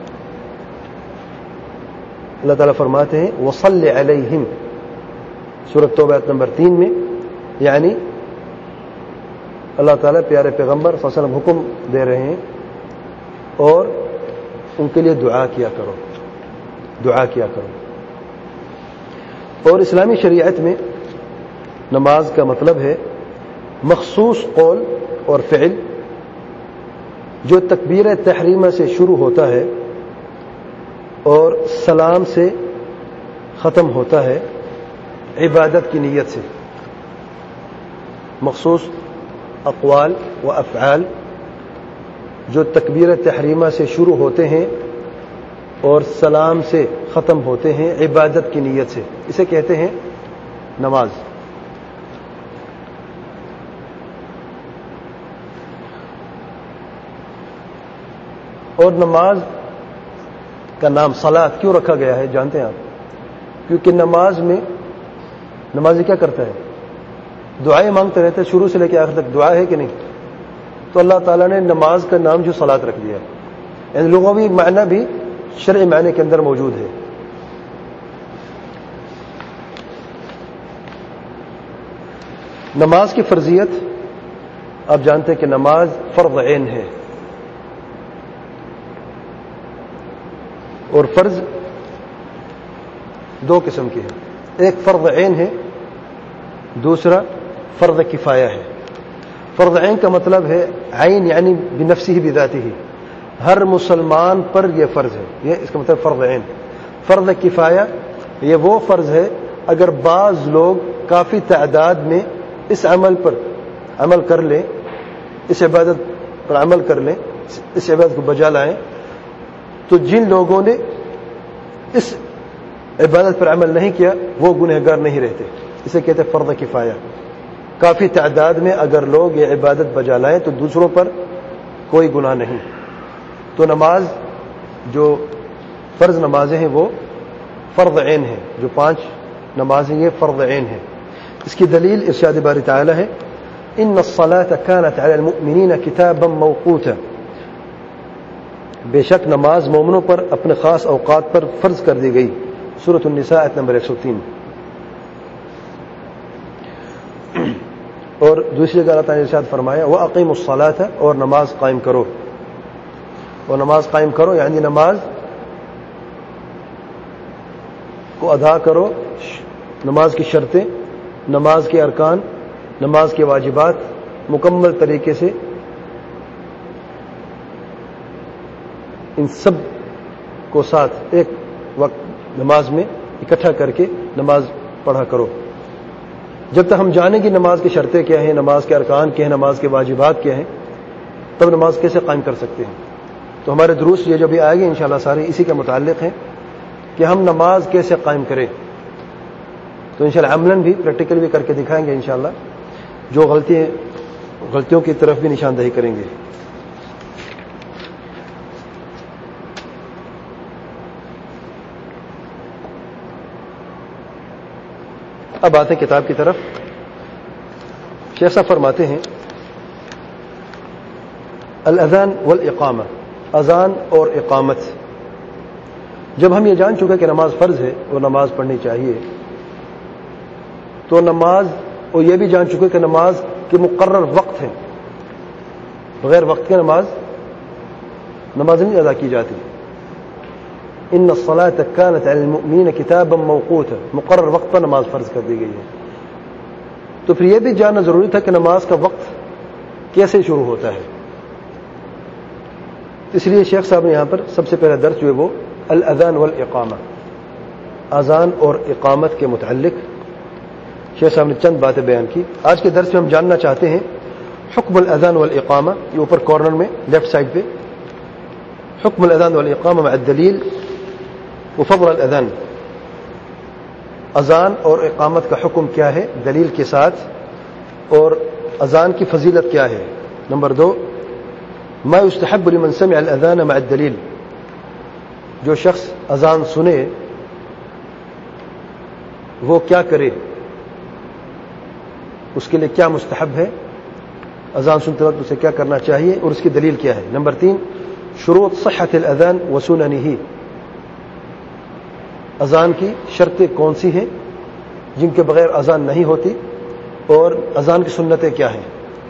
اللہ تعالیٰ فرماتے ہیں وصل علیہم، سورۃ توبہ آیت نمبر تین میں، یعنی اللہ تعالیٰ پیارے پیغمبر صلی اللہ علیہ وسلم حکم دے رہے ہیں اور ان کے لیے دعا کیا کرو، دعا کیا کرو. اور اسلامی شریعت میں نماز کا مطلب ہے مخصوص قول اور فعل جو تکبیر تحریمہ سے شروع ہوتا ہے اور سلام سے ختم ہوتا ہے عبادت کی نیت سے. مخصوص اقوال و افعال جو تکبیر تحریمہ سے شروع ہوتے ہیں اور سلام سے ختم ہوتے ہیں عبادت کی نیت سے، اسے کہتے ہیں نماز. اور نماز کا نام صلاۃ کیوں رکھا گیا ہے جانتے ہیں آپ؟ کیونکہ نماز میں نمازی کیا کرتا ہے؟ دعائیں مانگتے رہتے، شروع سے لے کے آخر تک دعا ہے کہ نہیں؟ تو اللہ تعالیٰ نے نماز کا نام جو صلاۃ رکھ دیا ہے، یعنی لغوی معنی بھی شرعی معنی کے اندر موجود ہے. نماز کی فرضیت آپ جانتے ہیں کہ نماز فرض عین ہے، اور فرض دو قسم کے ہیں. ایک فرض عین ہے، دوسرا فرض کفایہ ہے. فرض عین کا مطلب ہے عین یعنی بنفسہ بذاتہ، ہر مسلمان پر یہ فرض ہے، یہ اس کا مطلب فرض عین. فرض کفایہ یہ وہ فرض ہے اگر بعض لوگ کافی تعداد میں اس عمل پر عمل کر لیں، اس عبادت پر عمل کر لیں، اس عبادت کو بجا لائیں، تو جن لوگوں نے اس عبادت پر عمل نہیں کیا وہ گنہگار نہیں رہتے. اسے کہتے ہیں فرض کفایہ. کافی تعداد میں اگر لوگ یہ عبادت بجا لائیں تو دوسروں پر کوئی گناہ نہیں. تو نماز جو فرض نمازیں ہیں وہ فرض عین ہیں، جو پانچ نمازیں یہ فرض عین ہیں. اس کی دلیل ارشاد باری تعالی ہے ان الصلاة كانت على المؤمنین کتابا موقوتا، بے شک نماز مومنوں پر اپنے خاص اوقات پر فرض کر دی گئی. سورۃ النساء آیت نمبر ایک سو تین. اور دوسری جگہ اللہ تعالیٰ نے ارشاد فرمایا وَأَقِيمُوا الصَّلَاةَ، اور نماز قائم کرو. اور نماز قائم کرو یعنی نماز کو ادا کرو، نماز کی شرطیں، نماز کے ارکان، نماز کے واجبات مکمل طریقے سے ان سب کو ساتھ ایک وقت نماز میں اکٹھا کر کے نماز پڑھا کرو. جب تک ہم جانیں کہ نماز کی شرطیں کیا ہیں، نماز کے ارکان کیا ہیں، نماز کے واجبات کیا ہیں، تب نماز کیسے قائم کر سکتے ہیں. تو ہمارے دروس یہ جو بھی آئے گے انشاءاللہ سارے اسی کے متعلق ہیں کہ ہم نماز کیسے قائم کریں. تو انشاءاللہ عملاً بھی پریکٹیکل بھی کر کے دکھائیں گے انشاءاللہ، جو غلطیاں غلطیوں کی طرف بھی نشاندہی کریں گے. اب آتے ہیں کتاب کی طرف. شیخ صاحب فرماتے ہیں الاذان والاقامہ، اذان اور اقامت. جب ہم یہ جان چکے کہ نماز فرض ہے اور نماز پڑھنی چاہیے، تو نماز اور یہ بھی جان چکے کہ نماز کے مقرر وقت ہیں، بغیر وقت کے نماز نماز نہیں ادا کی جاتی. ان الصلاة كانت على المؤمنین کتابا موقوتا، مقرر وقت پر نماز فرض کر دی گئی ہے. تو پھر یہ بھی جاننا ضروری تھا کہ نماز کا وقت کیسے شروع ہوتا ہے. اس لیے شیخ صاحب نے یہاں پر سب سے پہلا درس جو ہے وہ الاذان والاقامہ، اذان اور اقامت کے متعلق شیخ صاحب نے چند باتیں بیان کی. آج کے درس میں ہم جاننا چاہتے ہیں حکم الاذان والاقامہ، یہ اوپر کارنر میں لیفٹ سائڈ پہ حکم الاذان والاقامہ مع الدلیل وفضل الاذان. اذان اور اقامت کا حکم کیا ہے دلیل کے ساتھ، اور اذان کی فضیلت کیا ہے. نمبر دو ما يستحب لمن سمع الاذان مع الدلیل، جو شخص اذان سنے وہ کیا کرے، اس کے لیے کیا مستحب ہے، اذان سنتے وقت اسے کیا کرنا چاہیے اور اس کی دلیل کیا ہے. نمبر تین شروط صحت الاذان وسننہ، اذان کی شرطیں کون سی ہیں جن کے بغیر اذان نہیں ہوتی، اور اذان کی سنتیں کیا ہیں.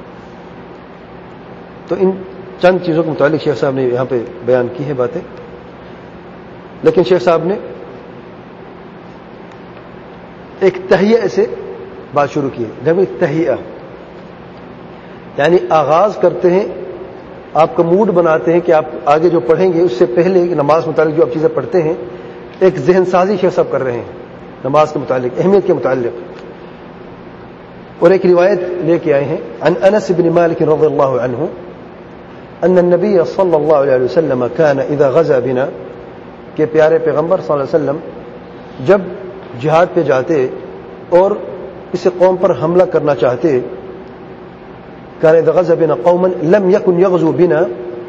تو ان چند چیزوں کے متعلق شیخ صاحب نے یہاں پہ بیان کی ہیں باتیں. لیکن شیخ صاحب نے ایک تہیہ سے بات شروع کی ہے. جب ایک تہیہ یعنی آغاز کرتے ہیں, آپ کا موڈ بناتے ہیں کہ آپ آگے جو پڑھیں گے اس سے پہلے نماز متعلق جو آپ چیزیں پڑھتے ہیں, ایک ذہن سازی یہ سب کر رہے ہیں نماز کے متعلق, اہمیت کے متعلق. اور ایک روایت لے کے آئے ہیں عن انس بن مالک رضی اللہ عنہ ان النبی صلی اللہ علیہ وسلم كان اذا غزا بنا, کہ پیارے پیغمبر صلی اللہ علیہ وسلم جب جہاد پہ جاتے اور کسی قوم پر حملہ کرنا چاہتے, كان اذا غزا بنا قوما لم يكن يغزو بنا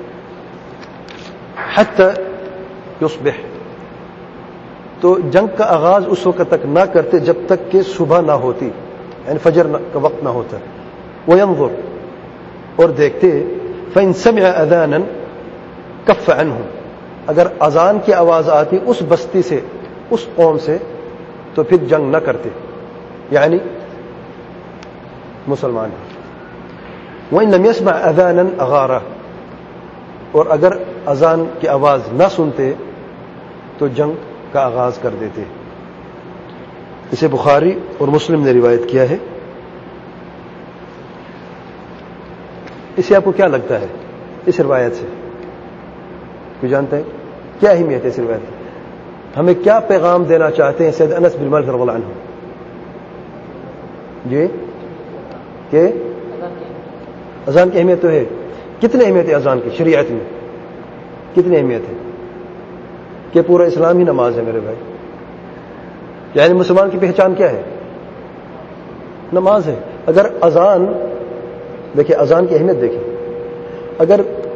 حتى يصبح, تو جنگ کا آغاز اس وقت تک نہ کرتے جب تک کہ صبح نہ ہوتی, یعنی فجر کا وقت نہ ہوتا. وينظر, اور دیکھتے, فإن سمع أذانا كف عنه, اگر اذان کی آواز آتی اس بستی سے, اس قوم سے, تو پھر جنگ نہ کرتے, یعنی مسلمان. وإن لم يسمع أذانا أغارا, اور اگر اذان کی آواز نہ سنتے تو جنگ کا آغاز کر دیتے. اسے بخاری اور مسلم نے روایت کیا ہے. اسے آپ کو کیا لگتا ہے اس روایت سے؟ کوئی جانتا ہے کیا اہمیت ہے اس روایت کی؟ ہمیں کیا پیغام دینا چاہتے ہیں سید انس بن مالک رضی اللہ عنہ؟ جی کہ اذان کی اہمیت تو ہے. کتنی اہمیت ہے اذان کی شریعت میں؟ کتنی اہمیت ہے کہ پورا اسلام ہی نماز ہے میرے بھائی. یعنی مسلمان کی پہچان کیا ہے؟ نماز ہے. اگر اذان, دیکھیں اذان کی اہمیت دیکھیں, اگر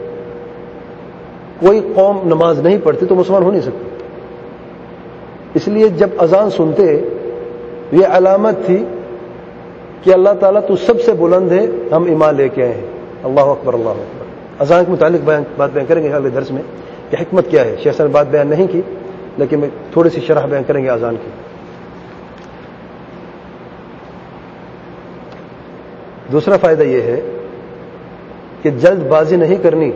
کوئی قوم نماز نہیں پڑھتی تو مسلمان ہو نہیں سکتی. اس لیے جب اذان سنتے یہ علامت تھی کہ اللہ تعالیٰ تو سب سے بلند ہے, ہم ایمان لے کے آئے ہیں. اللہ اکبر اللہ اکبر. اذان کے متعلق بیان بات بیان کریں گے اگلے درس میں کہ حکمت کیا ہے. شیخ صاحب نے بات بیان نہیں کی لیکن میں تھوڑی سی شرح بیان کریں گے اذان کی. دوسرا فائدہ یہ ہے کہ جلد بازی نہیں کرنی,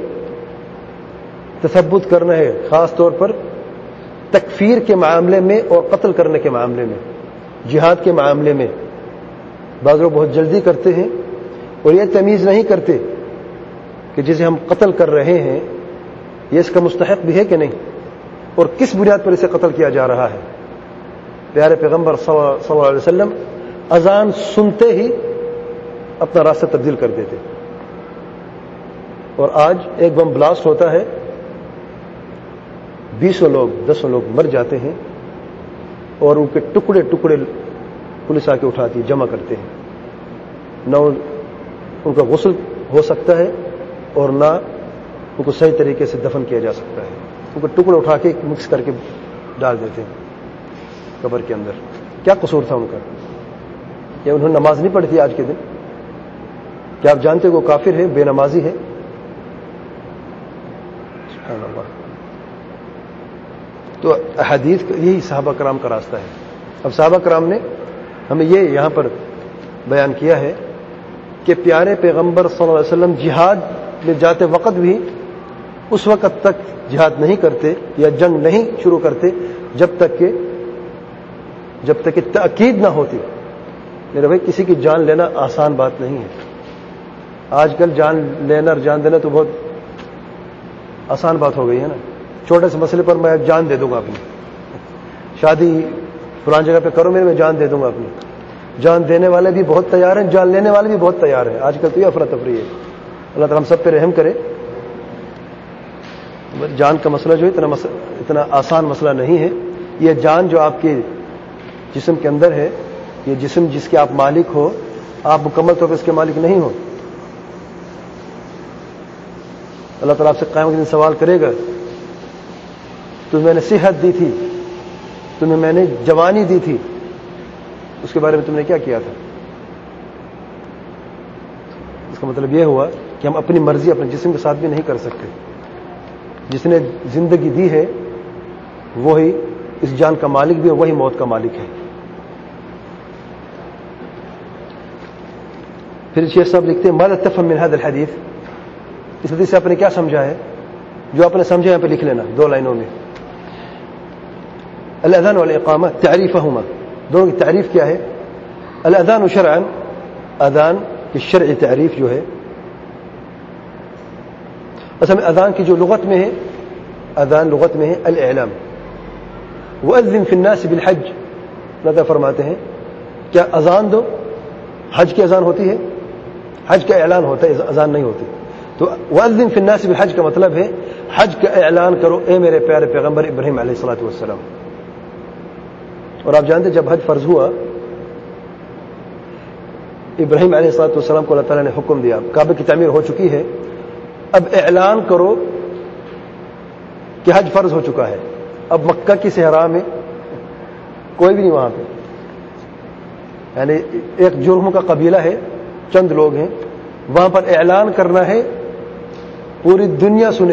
تثبت کرنا ہے, خاص طور پر تکفیر کے معاملے میں اور قتل کرنے کے معاملے میں, جہاد کے معاملے میں. بعض لوگ بہت جلدی کرتے ہیں اور یہ تمیز نہیں کرتے کہ جسے ہم قتل کر رہے ہیں یہ اس کا مستحق بھی ہے کہ نہیں, اور کس بنیاد پر اسے قتل کیا جا رہا ہے. پیارے پیغمبر صلی اللہ علیہ وسلم اذان سنتے ہی اپنا راستہ تبدیل کر دیتے. اور آج ایک بم بلاسٹ ہوتا ہے, بیسوں لوگ دسوں لوگ مر جاتے ہیں اور ان کے ٹکڑے ٹکڑے پولیس آ کے اٹھاتی ہے, جمع کرتے ہیں. نہ ان کا غسل ہو سکتا ہے اور نہ ان کو صحیح طریقے سے دفن کیا جا سکتا ہے. ان کو ٹکڑے اٹھا کے مکس کر کے ڈال دیتے ہیں قبر کے اندر. کیا قصور تھا ان کا؟ یا انہوں نے نماز نہیں پڑھی تھی آج کے دن؟ کیا آپ جانتے وہ کافر ہے, بے نمازی ہے؟ سبحان اللہ. تو احادیث یہی صحابہ کرام کا راستہ ہے. اب صحابہ کرام نے ہمیں یہ یہاں پر بیان کیا ہے کہ پیارے پیغمبر صلی اللہ علیہ وسلم جہاد میں جاتے وقت بھی اس وقت تک جہاد نہیں کرتے یا جنگ نہیں شروع کرتے جب تک کہ جب تک کہ تاکید نہ ہوتی. میرے بھائی کسی کی جان لینا آسان بات نہیں ہے. آج کل جان لینا اور جان دینا تو بہت آسان بات ہو گئی ہے نا. چھوٹے سے مسئلے پر میں جان دے دوں گا اپنی, شادی پرانی جگہ پہ کرو میرے, میں جان دے دوں گا اپنی. جان دینے والے بھی بہت تیار ہیں, جان لینے والے بھی بہت تیار ہیں. آج کل تو یہ افراتفری ہے. اللہ تعالیٰ ہم سب پہ رحم کرے. جان کا مسئلہ جو ہے اتنا مسئلہ, اتنا آسان مسئلہ نہیں ہے. یہ جان جو آپ کے جسم کے اندر ہے, یہ جسم جس کے آپ مالک ہو, آپ مکمل طور پر اس کے مالک نہیں ہو. اللہ تعالیٰ آپ سے قیامت کے دن سوال کرے گا, تمہیں میں نے صحت دی تھی, تمہیں میں نے جوانی دی تھی, اس کے بارے میں تم نے کیا کیا تھا؟ اس کا مطلب یہ ہوا کہ ہم اپنی مرضی اپنے جسم کے ساتھ بھی نہیں کر سکتے. جس نے زندگی دی ہے وہی اس جان کا مالک بھی ہے, وہی موت کا مالک ہے. پھر شیخ صاحب لکھتے ہیں ماذا تفهم من هذا الحديث, اس حدیث سے آپ نے کیا سمجھا ہے؟ جو آپ نے سمجھا یہاں پہ لکھ لینا دو لائنوں میں. الاذان والاقامہ تعریفهما, دونوں کی تعریف کیا ہے؟ الاذان شرعا، اذان کی شرعی تعریف جو ہے، اصل میں اذان کی جو لغت میں ہے، اذان لغت میں ہے الاعلام. وَأَذِّن فِي النَّاسِ بِالْحَجِّ، اللہ تعالیٰ فرماتے ہیں کیا اذان دو؟ حج کی اذان ہوتی ہے، حج کا اعلان ہوتا ہے، اذان نہیں ہوتی. تو وَأَذِّن فِي النَّاسِ بِالْحَجِّ کا مطلب ہے حج کا اعلان کرو اے میرے پیارے پیغمبر ابراہیم علیہ الصلوۃ والسلام. اور آپ جانتے جب حج فرض ہوا، ابراہیم علیہ الصلوۃ والسلام کو اللہ تعالیٰ نے حکم دیا، کعبہ کی تعمیر ہو چکی ہے، اب اعلان کرو کہ حج فرض ہو چکا ہے. اب مکہ کی صحرا میں کوئی بھی نہیں وہاں پہ، یعنی ایک جرہم کا قبیلہ ہے، چند لوگ ہیں، وہاں پر اعلان کرنا ہے پوری دنیا سنے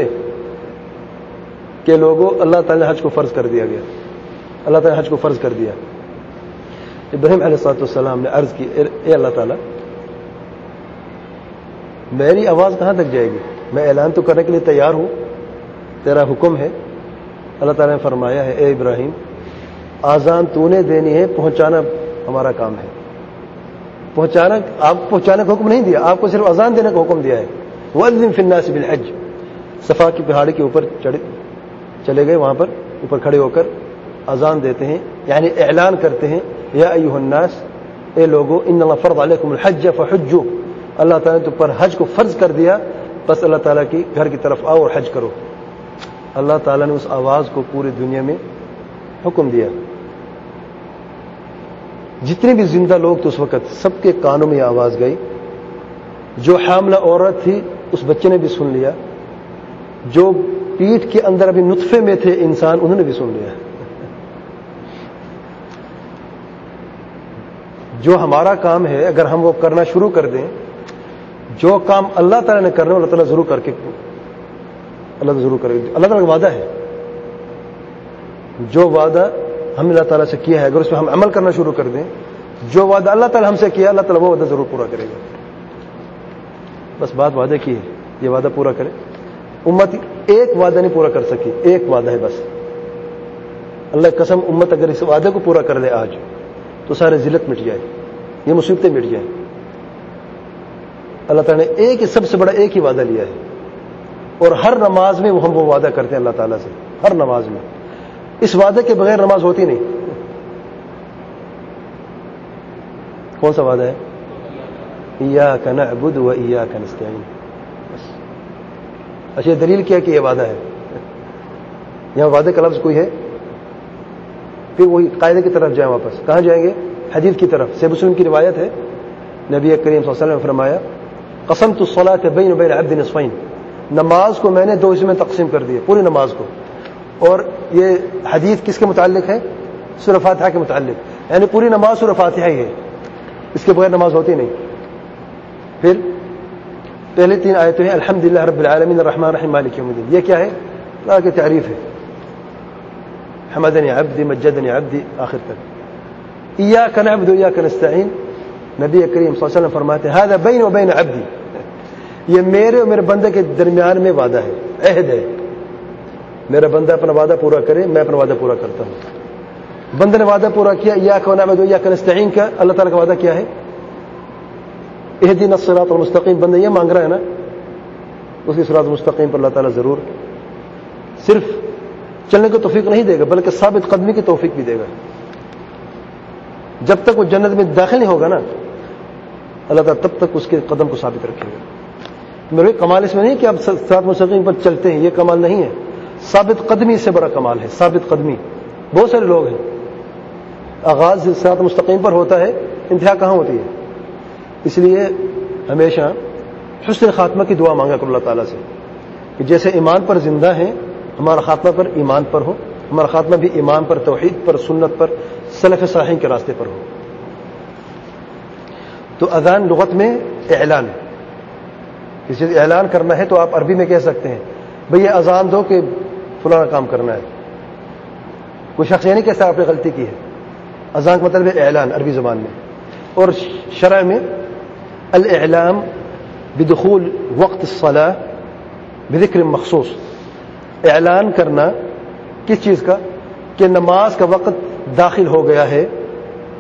کہ لوگوں اللہ تعالیٰ نے حج کو فرض کر دیا گیا، اللہ تعالیٰ نے حج کو فرض کر دیا. ابراہیم علیہ الصلوۃ والسلام نے عرض کی اے اللہ تعالیٰ میری آواز کہاں تک جائے گی؟ میں اعلان تو کرنے کے لیے تیار ہوں، تیرا حکم ہے. اللہ تعالیٰ نے فرمایا ہے اے ابراہیم آذان تو نے دینی ہے، پہنچانا ہمارا کام ہے. پہنچانا، آپ پہنچانے کا حکم نہیں دیا، آپ کو صرف اذان دینے کا حکم دیا ہے. وَأَذِّن فِي النَّاسِ بِالْحَجِّ، صفا کی پہاڑی کے اوپر چڑھے چلے گئے، وہاں پر اوپر کھڑے ہو کر اذان دیتے ہیں، یعنی اعلان کرتے ہیں یا ایھا الناس، اے لوگو ان اللہ فرض علیکم الحج فحجوا، اللہ تعالیٰ نے تم پر حج کو فرض کر دیا، بس اللہ تعالیٰ کی گھر کی طرف آؤ اور حج کرو. اللہ تعالیٰ نے اس آواز کو پوری دنیا میں حکم دیا. جتنے بھی زندہ لوگ تو اس وقت سب کے کانوں میں یہ آواز گئی. جو حاملہ عورت تھی اس بچے نے بھی سن لیا، جو پیٹھ کے اندر ابھی نطفے میں تھے انسان انہوں نے بھی سن لیا. جو ہمارا کام ہے اگر ہم وہ کرنا شروع کر دیں، جو کام اللہ تعالیٰ نے کرنا اللہ تعالیٰ ضرور کر کے اللہ تعالیٰ ضرور کرے گا. اللہ تعالیٰ کا وعدہ ہے، جو وعدہ ہم اللہ تعالیٰ سے کیا ہے اگر اس میں ہم عمل کرنا شروع کر دیں، جو وعدہ اللہ تعالیٰ ہم سے کیا اللہ تعالیٰ وہ وعدہ ضرور پورا کرے گا. بس بات وعدے کی ہے، یہ وعدہ پورا کرے. امت ایک وعدہ نہیں پورا کر سکی، ایک وعدہ ہے بس. اللہ کی قسم امت اگر اس وعدے کو پورا کر لے آج تو سارے ذلت مٹ جائے، یہ مصیبتیں مٹ جائیں. اللہ تعالیٰ نے ایک ہی سب سے بڑا ایک ہی وعدہ لیا ہے، اور ہر نماز میں وہ ہم وہ وعدہ کرتے ہیں اللہ تعالیٰ سے، ہر نماز میں. اس وعدے کے بغیر نماز ہوتی نہیں. کون سا وعدہ ہے؟ ایاک نعبد و ایاک نستعین. بس اچھا دلیل کیا کہ یہ وعدہ ہے؟ یہاں وعدے کا لفظ کوئی ہے؟ پھر وہی قاعدے کی طرف جائیں، واپس کہاں جائیں گے؟ حدیث کی طرف. صحیح مسلم کی روایت ہے، نبی کریم صلی اللہ علیہ وسلم نے فرمایا قسمت الصلاۃ بین وبین عبد نصفین، نماز کو میں نے دو حصوں میں تقسیم کر دیا، پوری نماز کو. اور یہ حدیث کس کے متعلق ہے؟ سورہ فاتحہ کے متعلق، یعنی پوری نماز سورہ فاتحہ ہی ہے، اس کے بغیر نماز ہوتی نہیں. پھر پہلے تین آیتیں ہیں الحمدللہ رب العالمین الرحمن الرحیم مالک یوم الدین، یہ کیا ہے؟ اللہ کی تعریف ہے، حمدنی عبدی مجدنی عبدی آخر تک. ایاک نعبد و ایاک نستعین، نبی کریم صلی اللہ علیہ وسلم فرماتے ہیں ھذا بین و بین عبدی، یہ میرے اور میرے بندے کے درمیان میں وعدہ ہے، عہد ہے. میرا بندہ اپنا وعدہ پورا کرے، میں اپنا وعدہ پورا کرتا ہوں. بندے نے وعدہ پورا کیا ایاک نعبد و ایاک نستعین کا، اللہ تعالیٰ کا وعدہ کیا ہے؟ اہدنا الصراط المستقیم. بندہ یہ مانگ رہا ہے نا، اس کی صراط المستقیم پر اللہ تعالیٰ ضرور صرف چلنے کی توفیق نہیں دے گا بلکہ ثابت قدمی کی توفیق بھی دے گا. جب تک وہ جنت میں داخل نہیں ہوگا نا اللہ تعالیٰ تب تک اس کے قدم کو ثابت رکھے گا. میرے کمال اس میں نہیں کہ آپ صراط مستقیم پر چلتے ہیں، یہ کمال نہیں ہے. ثابت قدمی سے بڑا کمال ہے ثابت قدمی. بہت سارے لوگ ہیں آغاز صراط مستقیم پر ہوتا ہے، انتہا کہاں ہوتی ہے؟ اس لیے ہمیشہ حسن خاتمہ کی دعا مانگا کرو اللہ تعالیٰ سے کہ جیسے ایمان پر زندہ ہیں ہمارا خاتمہ پر ایمان پر ہو، ہمارا خاتمہ بھی ایمان پر، توحید پر، سنت پر، سلف صالحین کے راستے پر ہو. تو اذان لغت میں اعلان، کسی چیز اعلان کرنا ہے تو آپ عربی میں کہہ سکتے ہیں بھئی یہ اذان دو کہ فلانا کام کرنا ہے. کوئی شخص یہ نہیں کہتا آپ نے غلطی کی ہے. اذان کا مطلب ہے اعلان عربی زبان میں. اور شرع میں الاعلام بدخول وقت الصلاة بذکر مخصوص، اعلان کرنا کس چیز کا؟ کہ نماز کا وقت داخل ہو گیا ہے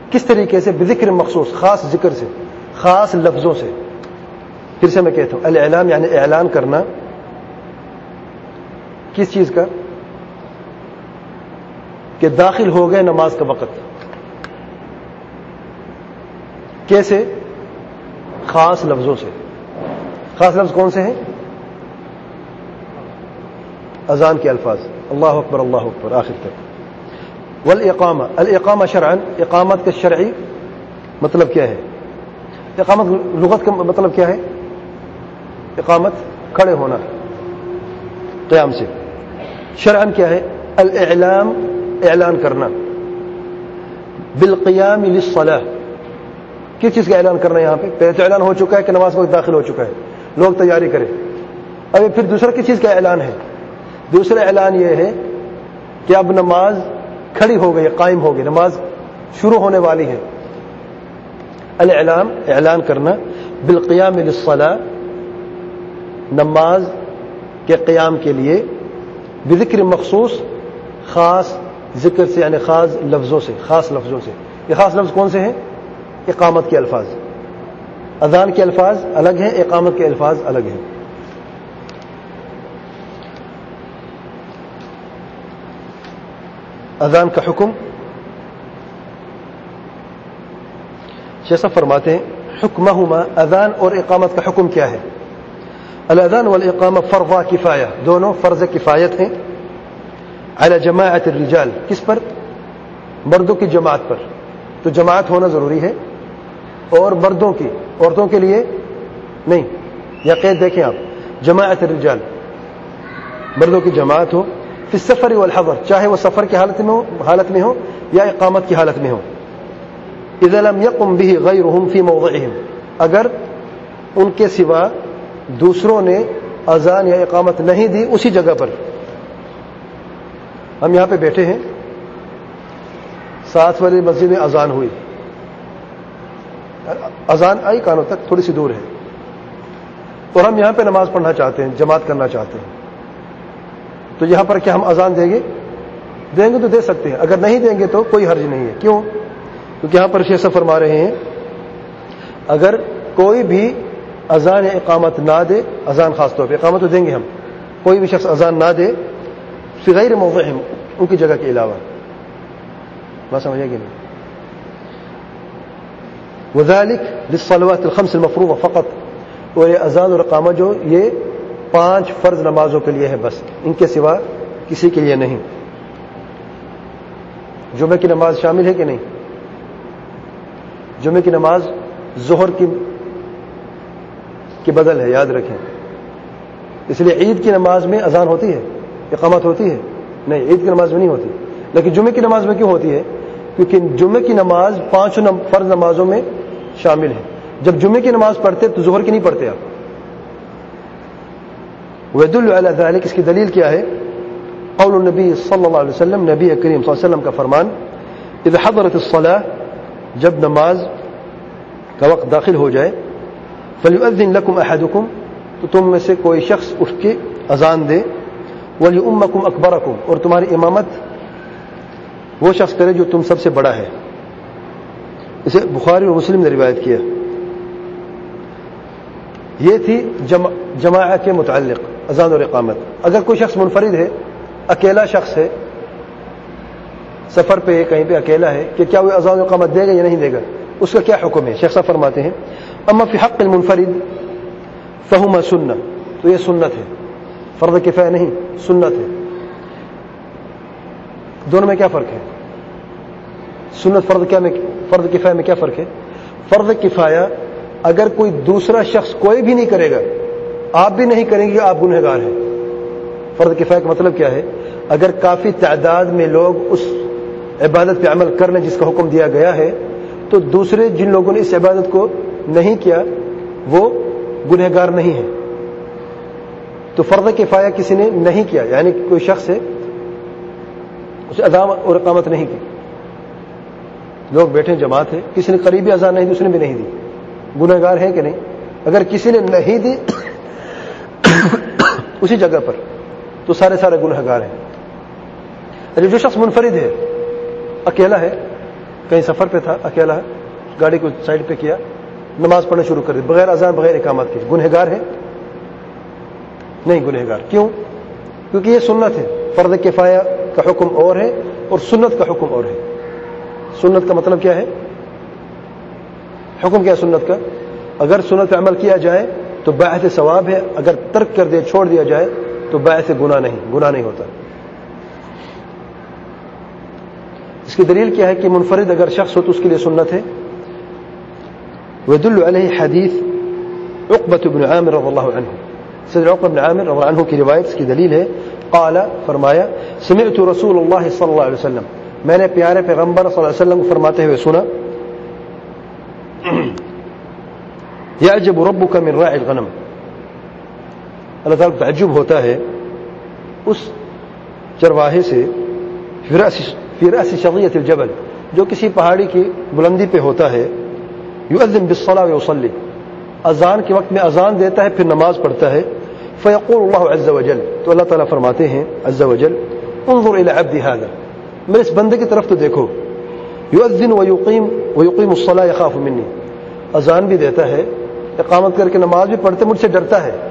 کس طریقے سے؟ بذکر مخصوص، خاص ذکر سے، خاص لفظوں سے. پھر سے میں کہتا ہوں، الاعلام یعنی اعلان کرنا. کس چیز کا؟ کہ داخل ہو گئے نماز کا وقت. کیسے؟ خاص لفظوں سے. خاص لفظ کون سے ہیں؟ اذان کے الفاظ، اللہ اکبر اللہ اکبر آخر تک. والاقامہ، الاقامہ شرعا، اقامت کا شرعی مطلب کیا ہے؟ اقامت لغت کا مطلب کیا ہے؟ اقامت کھڑے ہونا قیام سے. شرعاً کیا ہے؟ الاعلام، اعلان کرنا. بالقیام للصلاۃ، کس چیز کا اعلان کرنا ہے یہاں پہ؟ پہلے تو اعلان ہو چکا ہے کہ نماز وقت داخل ہو چکا ہے، لوگ تیاری کریں. ابھی پھر دوسرا کس چیز کا اعلان ہے؟ دوسرا اعلان یہ ہے کہ اب نماز کھڑی ہو گئی، قائم ہو گئی، نماز شروع ہونے والی ہے. الاعلام، اعلان کرنا. بالقیام للصلاۃ، نماز کے قیام کے لیے. بذکر مخصوص، خاص ذکر سے یعنی خاص لفظوں سے، خاص لفظوں سے. یہ خاص لفظ کون سے ہیں؟ اقامت کے الفاظ. اذان کے الفاظ الگ ہیں، اقامت کے الفاظ الگ ہیں. اذان کا حکم، جیسا فرماتے ہیں حکمہما، اذان اور اقامت کا حکم کیا ہے؟ الاذان والاقامہ فرض کفایہ، دونوں فرض کفایت ہیں. علی جماعت الرجال، کس پر؟ مردوں کی جماعت پر. تو جماعت ہونا ضروری ہے. اور مردوں کی، عورتوں کے لیے نہیں. یا قید دیکھیں آپ، جماعت الرجال، مردوں کی جماعت ہو. فی السفر والحضر، چاہے وہ سفر کی حالت میں ہو حالت میں ہو یا اقامت کی حالت میں ہو. اذا لم يقم به غيرهم في موضعهم، اگر ان کے سوا دوسروں نے اذان یا اقامت نہیں دی اسی جگہ پر. ہم یہاں پہ بیٹھے ہیں، ساتھ والی مسجد میں اذان ہوئی، اذان آئی کانوں تک، تھوڑی سی دور ہے، اور ہم یہاں پہ نماز پڑھنا چاہتے ہیں، جماعت کرنا چاہتے ہیں. تو یہاں پر کیا ہم اذان دیں گے؟ دیں گے تو دے سکتے ہیں. اگر نہیں دیں گے تو کوئی حرج نہیں ہے. کیوں؟ کیونکہ یہاں پر شیخ فرما رہے ہیں اگر کوئی بھی اذان یا اقامت نہ دے، اذان خاص طور پہ، اقامت تو دیں گے ہم، کوئی بھی شخص اذان نہ دے فی غیر موضعہم، ان کی جگہ کے علاوہ. بات سمجھے گی نہیں؟ وذلک للصلوات الخمس المفروضہ فقط، اور یہ اذان اور اقامت جو یہ پانچ فرض نمازوں کے لیے ہے بس، ان کے سوا کسی کے لیے نہیں. جمعہ کی نماز شامل ہے کہ نہیں؟ جمعہ کی نماز ظہر کی کی بدل ہے، یاد رکھیں. اس لیے عید کی نماز میں اذان ہوتی ہے، اقامت ہوتی ہے؟ نہیں، عید کی نماز میں نہیں ہوتی. لیکن جمعہ کی نماز میں کیوں ہوتی ہے؟ کیونکہ جمعہ کی نماز پانچوں فرض نمازوں میں شامل ہے. جب جمعہ کی نماز پڑھتے تو ظہر کی نہیں پڑھتے آپ. ويدل على ذلك، اس کی دلیل کیا ہے؟ قول النبی صلی اللہ علیہ وسلم، نبی کریم صلی اللہ علیہ وسلم کا فرمان، اذا حضرت الصلاة، جب نماز کا وقت داخل ہو جائے، فلیؤذن لکم احدکم، تو تم میں سے کوئی شخص اٹھ کے اذان دے، ولیؤمکم اکبرکم، اور تمہاری امامت وہ شخص کرے جو تم سب سے بڑا ہے. اسے بخاری اور مسلم نے روایت کیا. یہ تھی جمع جماعت کے متعلق اذان اور اقامت. اگر کوئی شخص منفرد ہے، اکیلا شخص ہے، سفر پہ کہیں پہ اکیلا ہے، کہ کیا وہ اذان اور اقامت دے گا یا نہیں دے گا؟ اس کا کیا حکم ہے؟ شیخ صاحب فرماتے ہیں اما فی حق المنفرد فہما سنہ، تو یہ سنت ہے، فرض کفایہ نہیں، سنت ہے. دونوں میں کیا فرق ہے؟ سنت فرض کیا میں فرض کفایہ میں کیا فرق ہے؟ فرض کفایہ اگر کوئی دوسرا شخص کوئی بھی نہیں کرے گا، آپ بھی نہیں کریں گے، آپ گنہگار ہیں. فرض کفایہ کا مطلب کیا ہے؟ اگر کافی تعداد میں لوگ اس عبادت پہ عمل کر لیں جس کا حکم دیا گیا ہے، تو دوسرے جن لوگوں نے اس عبادت کو نہیں کیا وہ گنہگار نہیں ہیں. تو فرض کفایہ کسی نے نہیں کیا، یعنی کوئی شخص ہے اسے اذان اور اقامت نہیں کی، لوگ بیٹھے جماعت ہے، کسی نے قریبی اذان نہیں دی، دوسرے نے بھی نہیں دی، گنہگار ہے کہ نہیں؟ اگر کسی نے نہیں دی اسی جگہ پر تو سارے سارے گنہگار ہیں. جو شخص منفرد ہے، اکیلا ہے، کہیں سفر پہ تھا, اکیلا گاڑی کو سائڈ پہ کیا, نماز پڑھنا شروع کر دی بغیر اذان بغیر اقامت کے, گنہگار ہے؟ نہیں گنہگار. کیوں؟ کیونکہ یہ سنت ہے. فرض کفایہ کا حکم اور ہے اور سنت کا حکم اور ہے. سنت کا مطلب کیا ہے؟ حکم کیا ہے سنت کا؟ اگر سنت پہ عمل کیا جائے تو باعث ثواب ہے, اگر ترک کر دیا چھوڑ دیا جائے تو باعث گناہ نہیں, گناہ نہیں ہوتا. اس کی دلیل کیا ہے کہ منفرد اگر شخص ہو تو اس کے لیے سنت ہے. ويدل عليه حدیث عقبة بن عامر رضی اللہ عنہ, سیدنا عقبہ بن عامر رضی اللہ عنہ کی روایت اس کی دلیل ہے. قال, فرمایا, سمعت رسول اللہ صلی اللہ علیہ وسلم, میں نے پیارے پیغمبر صلی اللہ علیہ وسلم کو فرماتے ہوئے سنا, يعجب ربك من راعي الغنم, اللہ تعالیٰ کو تعجب ہوتا ہے اس چرواہے سے فی رأس شظیۃ الجبل, جو کسی پہاڑی کی بلندی پہ ہوتا ہے, یؤذن بالصلاة ویصلی, اذان کے وقت میں اذان دیتا ہے پھر نماز پڑھتا ہے. فیقول اللہ عز وجل, تو اللہ تعالیٰ فرماتے ہیں عز وجل, انظر الى عبدی هذا, میرے اس بندے کی طرف تو دیکھو, یؤذن ویقیم ویقیم الصلاة یخاف منی, اذان بھی دیتا ہے, اقامت کر کے نماز بھی پڑھتے, مجھ سے ڈرتا ہے.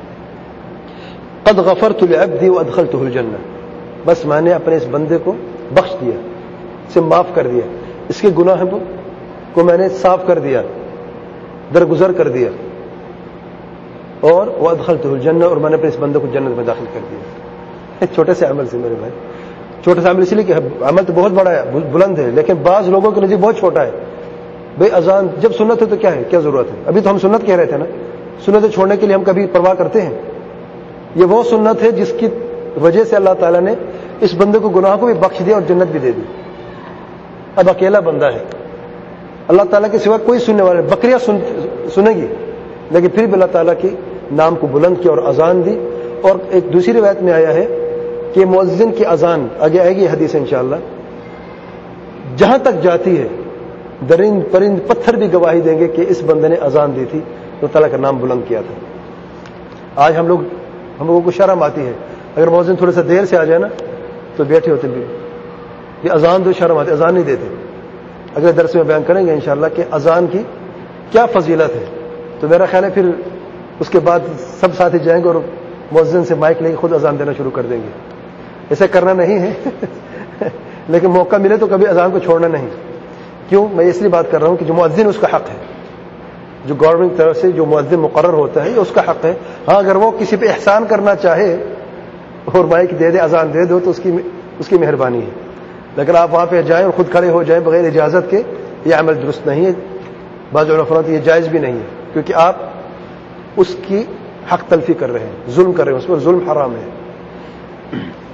قد غفرت لعبدی وادخلته الجنہ, بس میں نے اپنے اس بندے کو بخش دیا, اسے معاف کر دیا, اس کے گناہ کو میں نے صاف کر دیا, درگزر کر دیا, اور وادخلته الجنہ, اور میں نے اپنے اس بندے کو جنت میں داخل کر دیا. ایک چھوٹے سے عمل سے میرے بھائی, چھوٹے سے عمل اس لیے کہ عمل تو بہت بڑا ہے, بلند ہے, لیکن بعض لوگوں کے نزدیک بہت چھوٹا ہے. بھئی اذان جب سنت ہے تو کیا ہے, کیا ضرورت ہے؟ ابھی تو ہم سنت کہہ رہے تھے نا, سنت چھوڑنے کے لیے ہم کبھی پرواہ کرتے ہیں؟ یہ وہ سنت ہے جس کی وجہ سے اللہ تعالیٰ نے اس بندے کو گناہ کو بھی بخش دیا اور جنت بھی دے دی. اب اکیلا بندہ ہے, اللہ تعالیٰ کے سوا کوئی سننے والا, بکریاں سن, سنے گی, لیکن پھر بھی اللہ تعالیٰ کی نام کو بلند کیا اور اذان دی. اور ایک دوسری روایت میں آیا ہے کہ مؤذن کی اذان, آگے آئے گی حدیث انشاءاللہ, جہاں تک جاتی ہے درند پرند پتھر بھی گواہی دیں گے کہ اس بندے نے اذان دی تھی, تو تعالیٰ کا نام بلند کیا تھا. آج ہم لوگ ہم لوگوں کو شرم آتی ہے, اگر مؤذن تھوڑا سا دیر سے آ جائے نا تو بیٹھے ہوتے بھی یہ اذان دو, شرم آتی, اذان نہیں دیتے. اگلے درس میں بیان کریں گے انشاءاللہ کہ اذان کی کیا فضیلت ہے. تو میرا خیال ہے پھر اس کے بعد سب ساتھی جائیں گے اور مؤذن سے مائک لے کے خود اذان دینا شروع کر دیں گے. ایسا کرنا نہیں ہے لیکن موقع ملے تو کبھی اذان کو چھوڑنا نہیں. کیوں؟ میں اس لیے بات کر رہا ہوں کہ جو مؤذن اس کا حق ہے, جو گورنمنٹ کی طرف سے جو مؤذن مقرر ہوتا ہے یہ اس کا حق ہے. ہاں اگر وہ کسی پہ احسان کرنا چاہے اور مائک دے دے, اذان دے دو, تو اس کی اس کی مہربانی ہے. لیکن آپ وہاں پہ جائیں اور خود کھڑے ہو جائیں بغیر اجازت کے, یہ عمل درست نہیں ہے. بعض علماء فرماتے ہیں یہ جائز بھی نہیں ہے, کیونکہ آپ اس کی حق تلفی کر رہے ہیں, ظلم کر رہے ہیں, اس پر ظلم حرام ہے.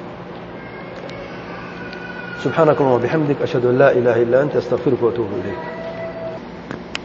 سبحانك اللهم وبحمدك اشهد ان لا اله الا انت استغفرك واتوب اليك.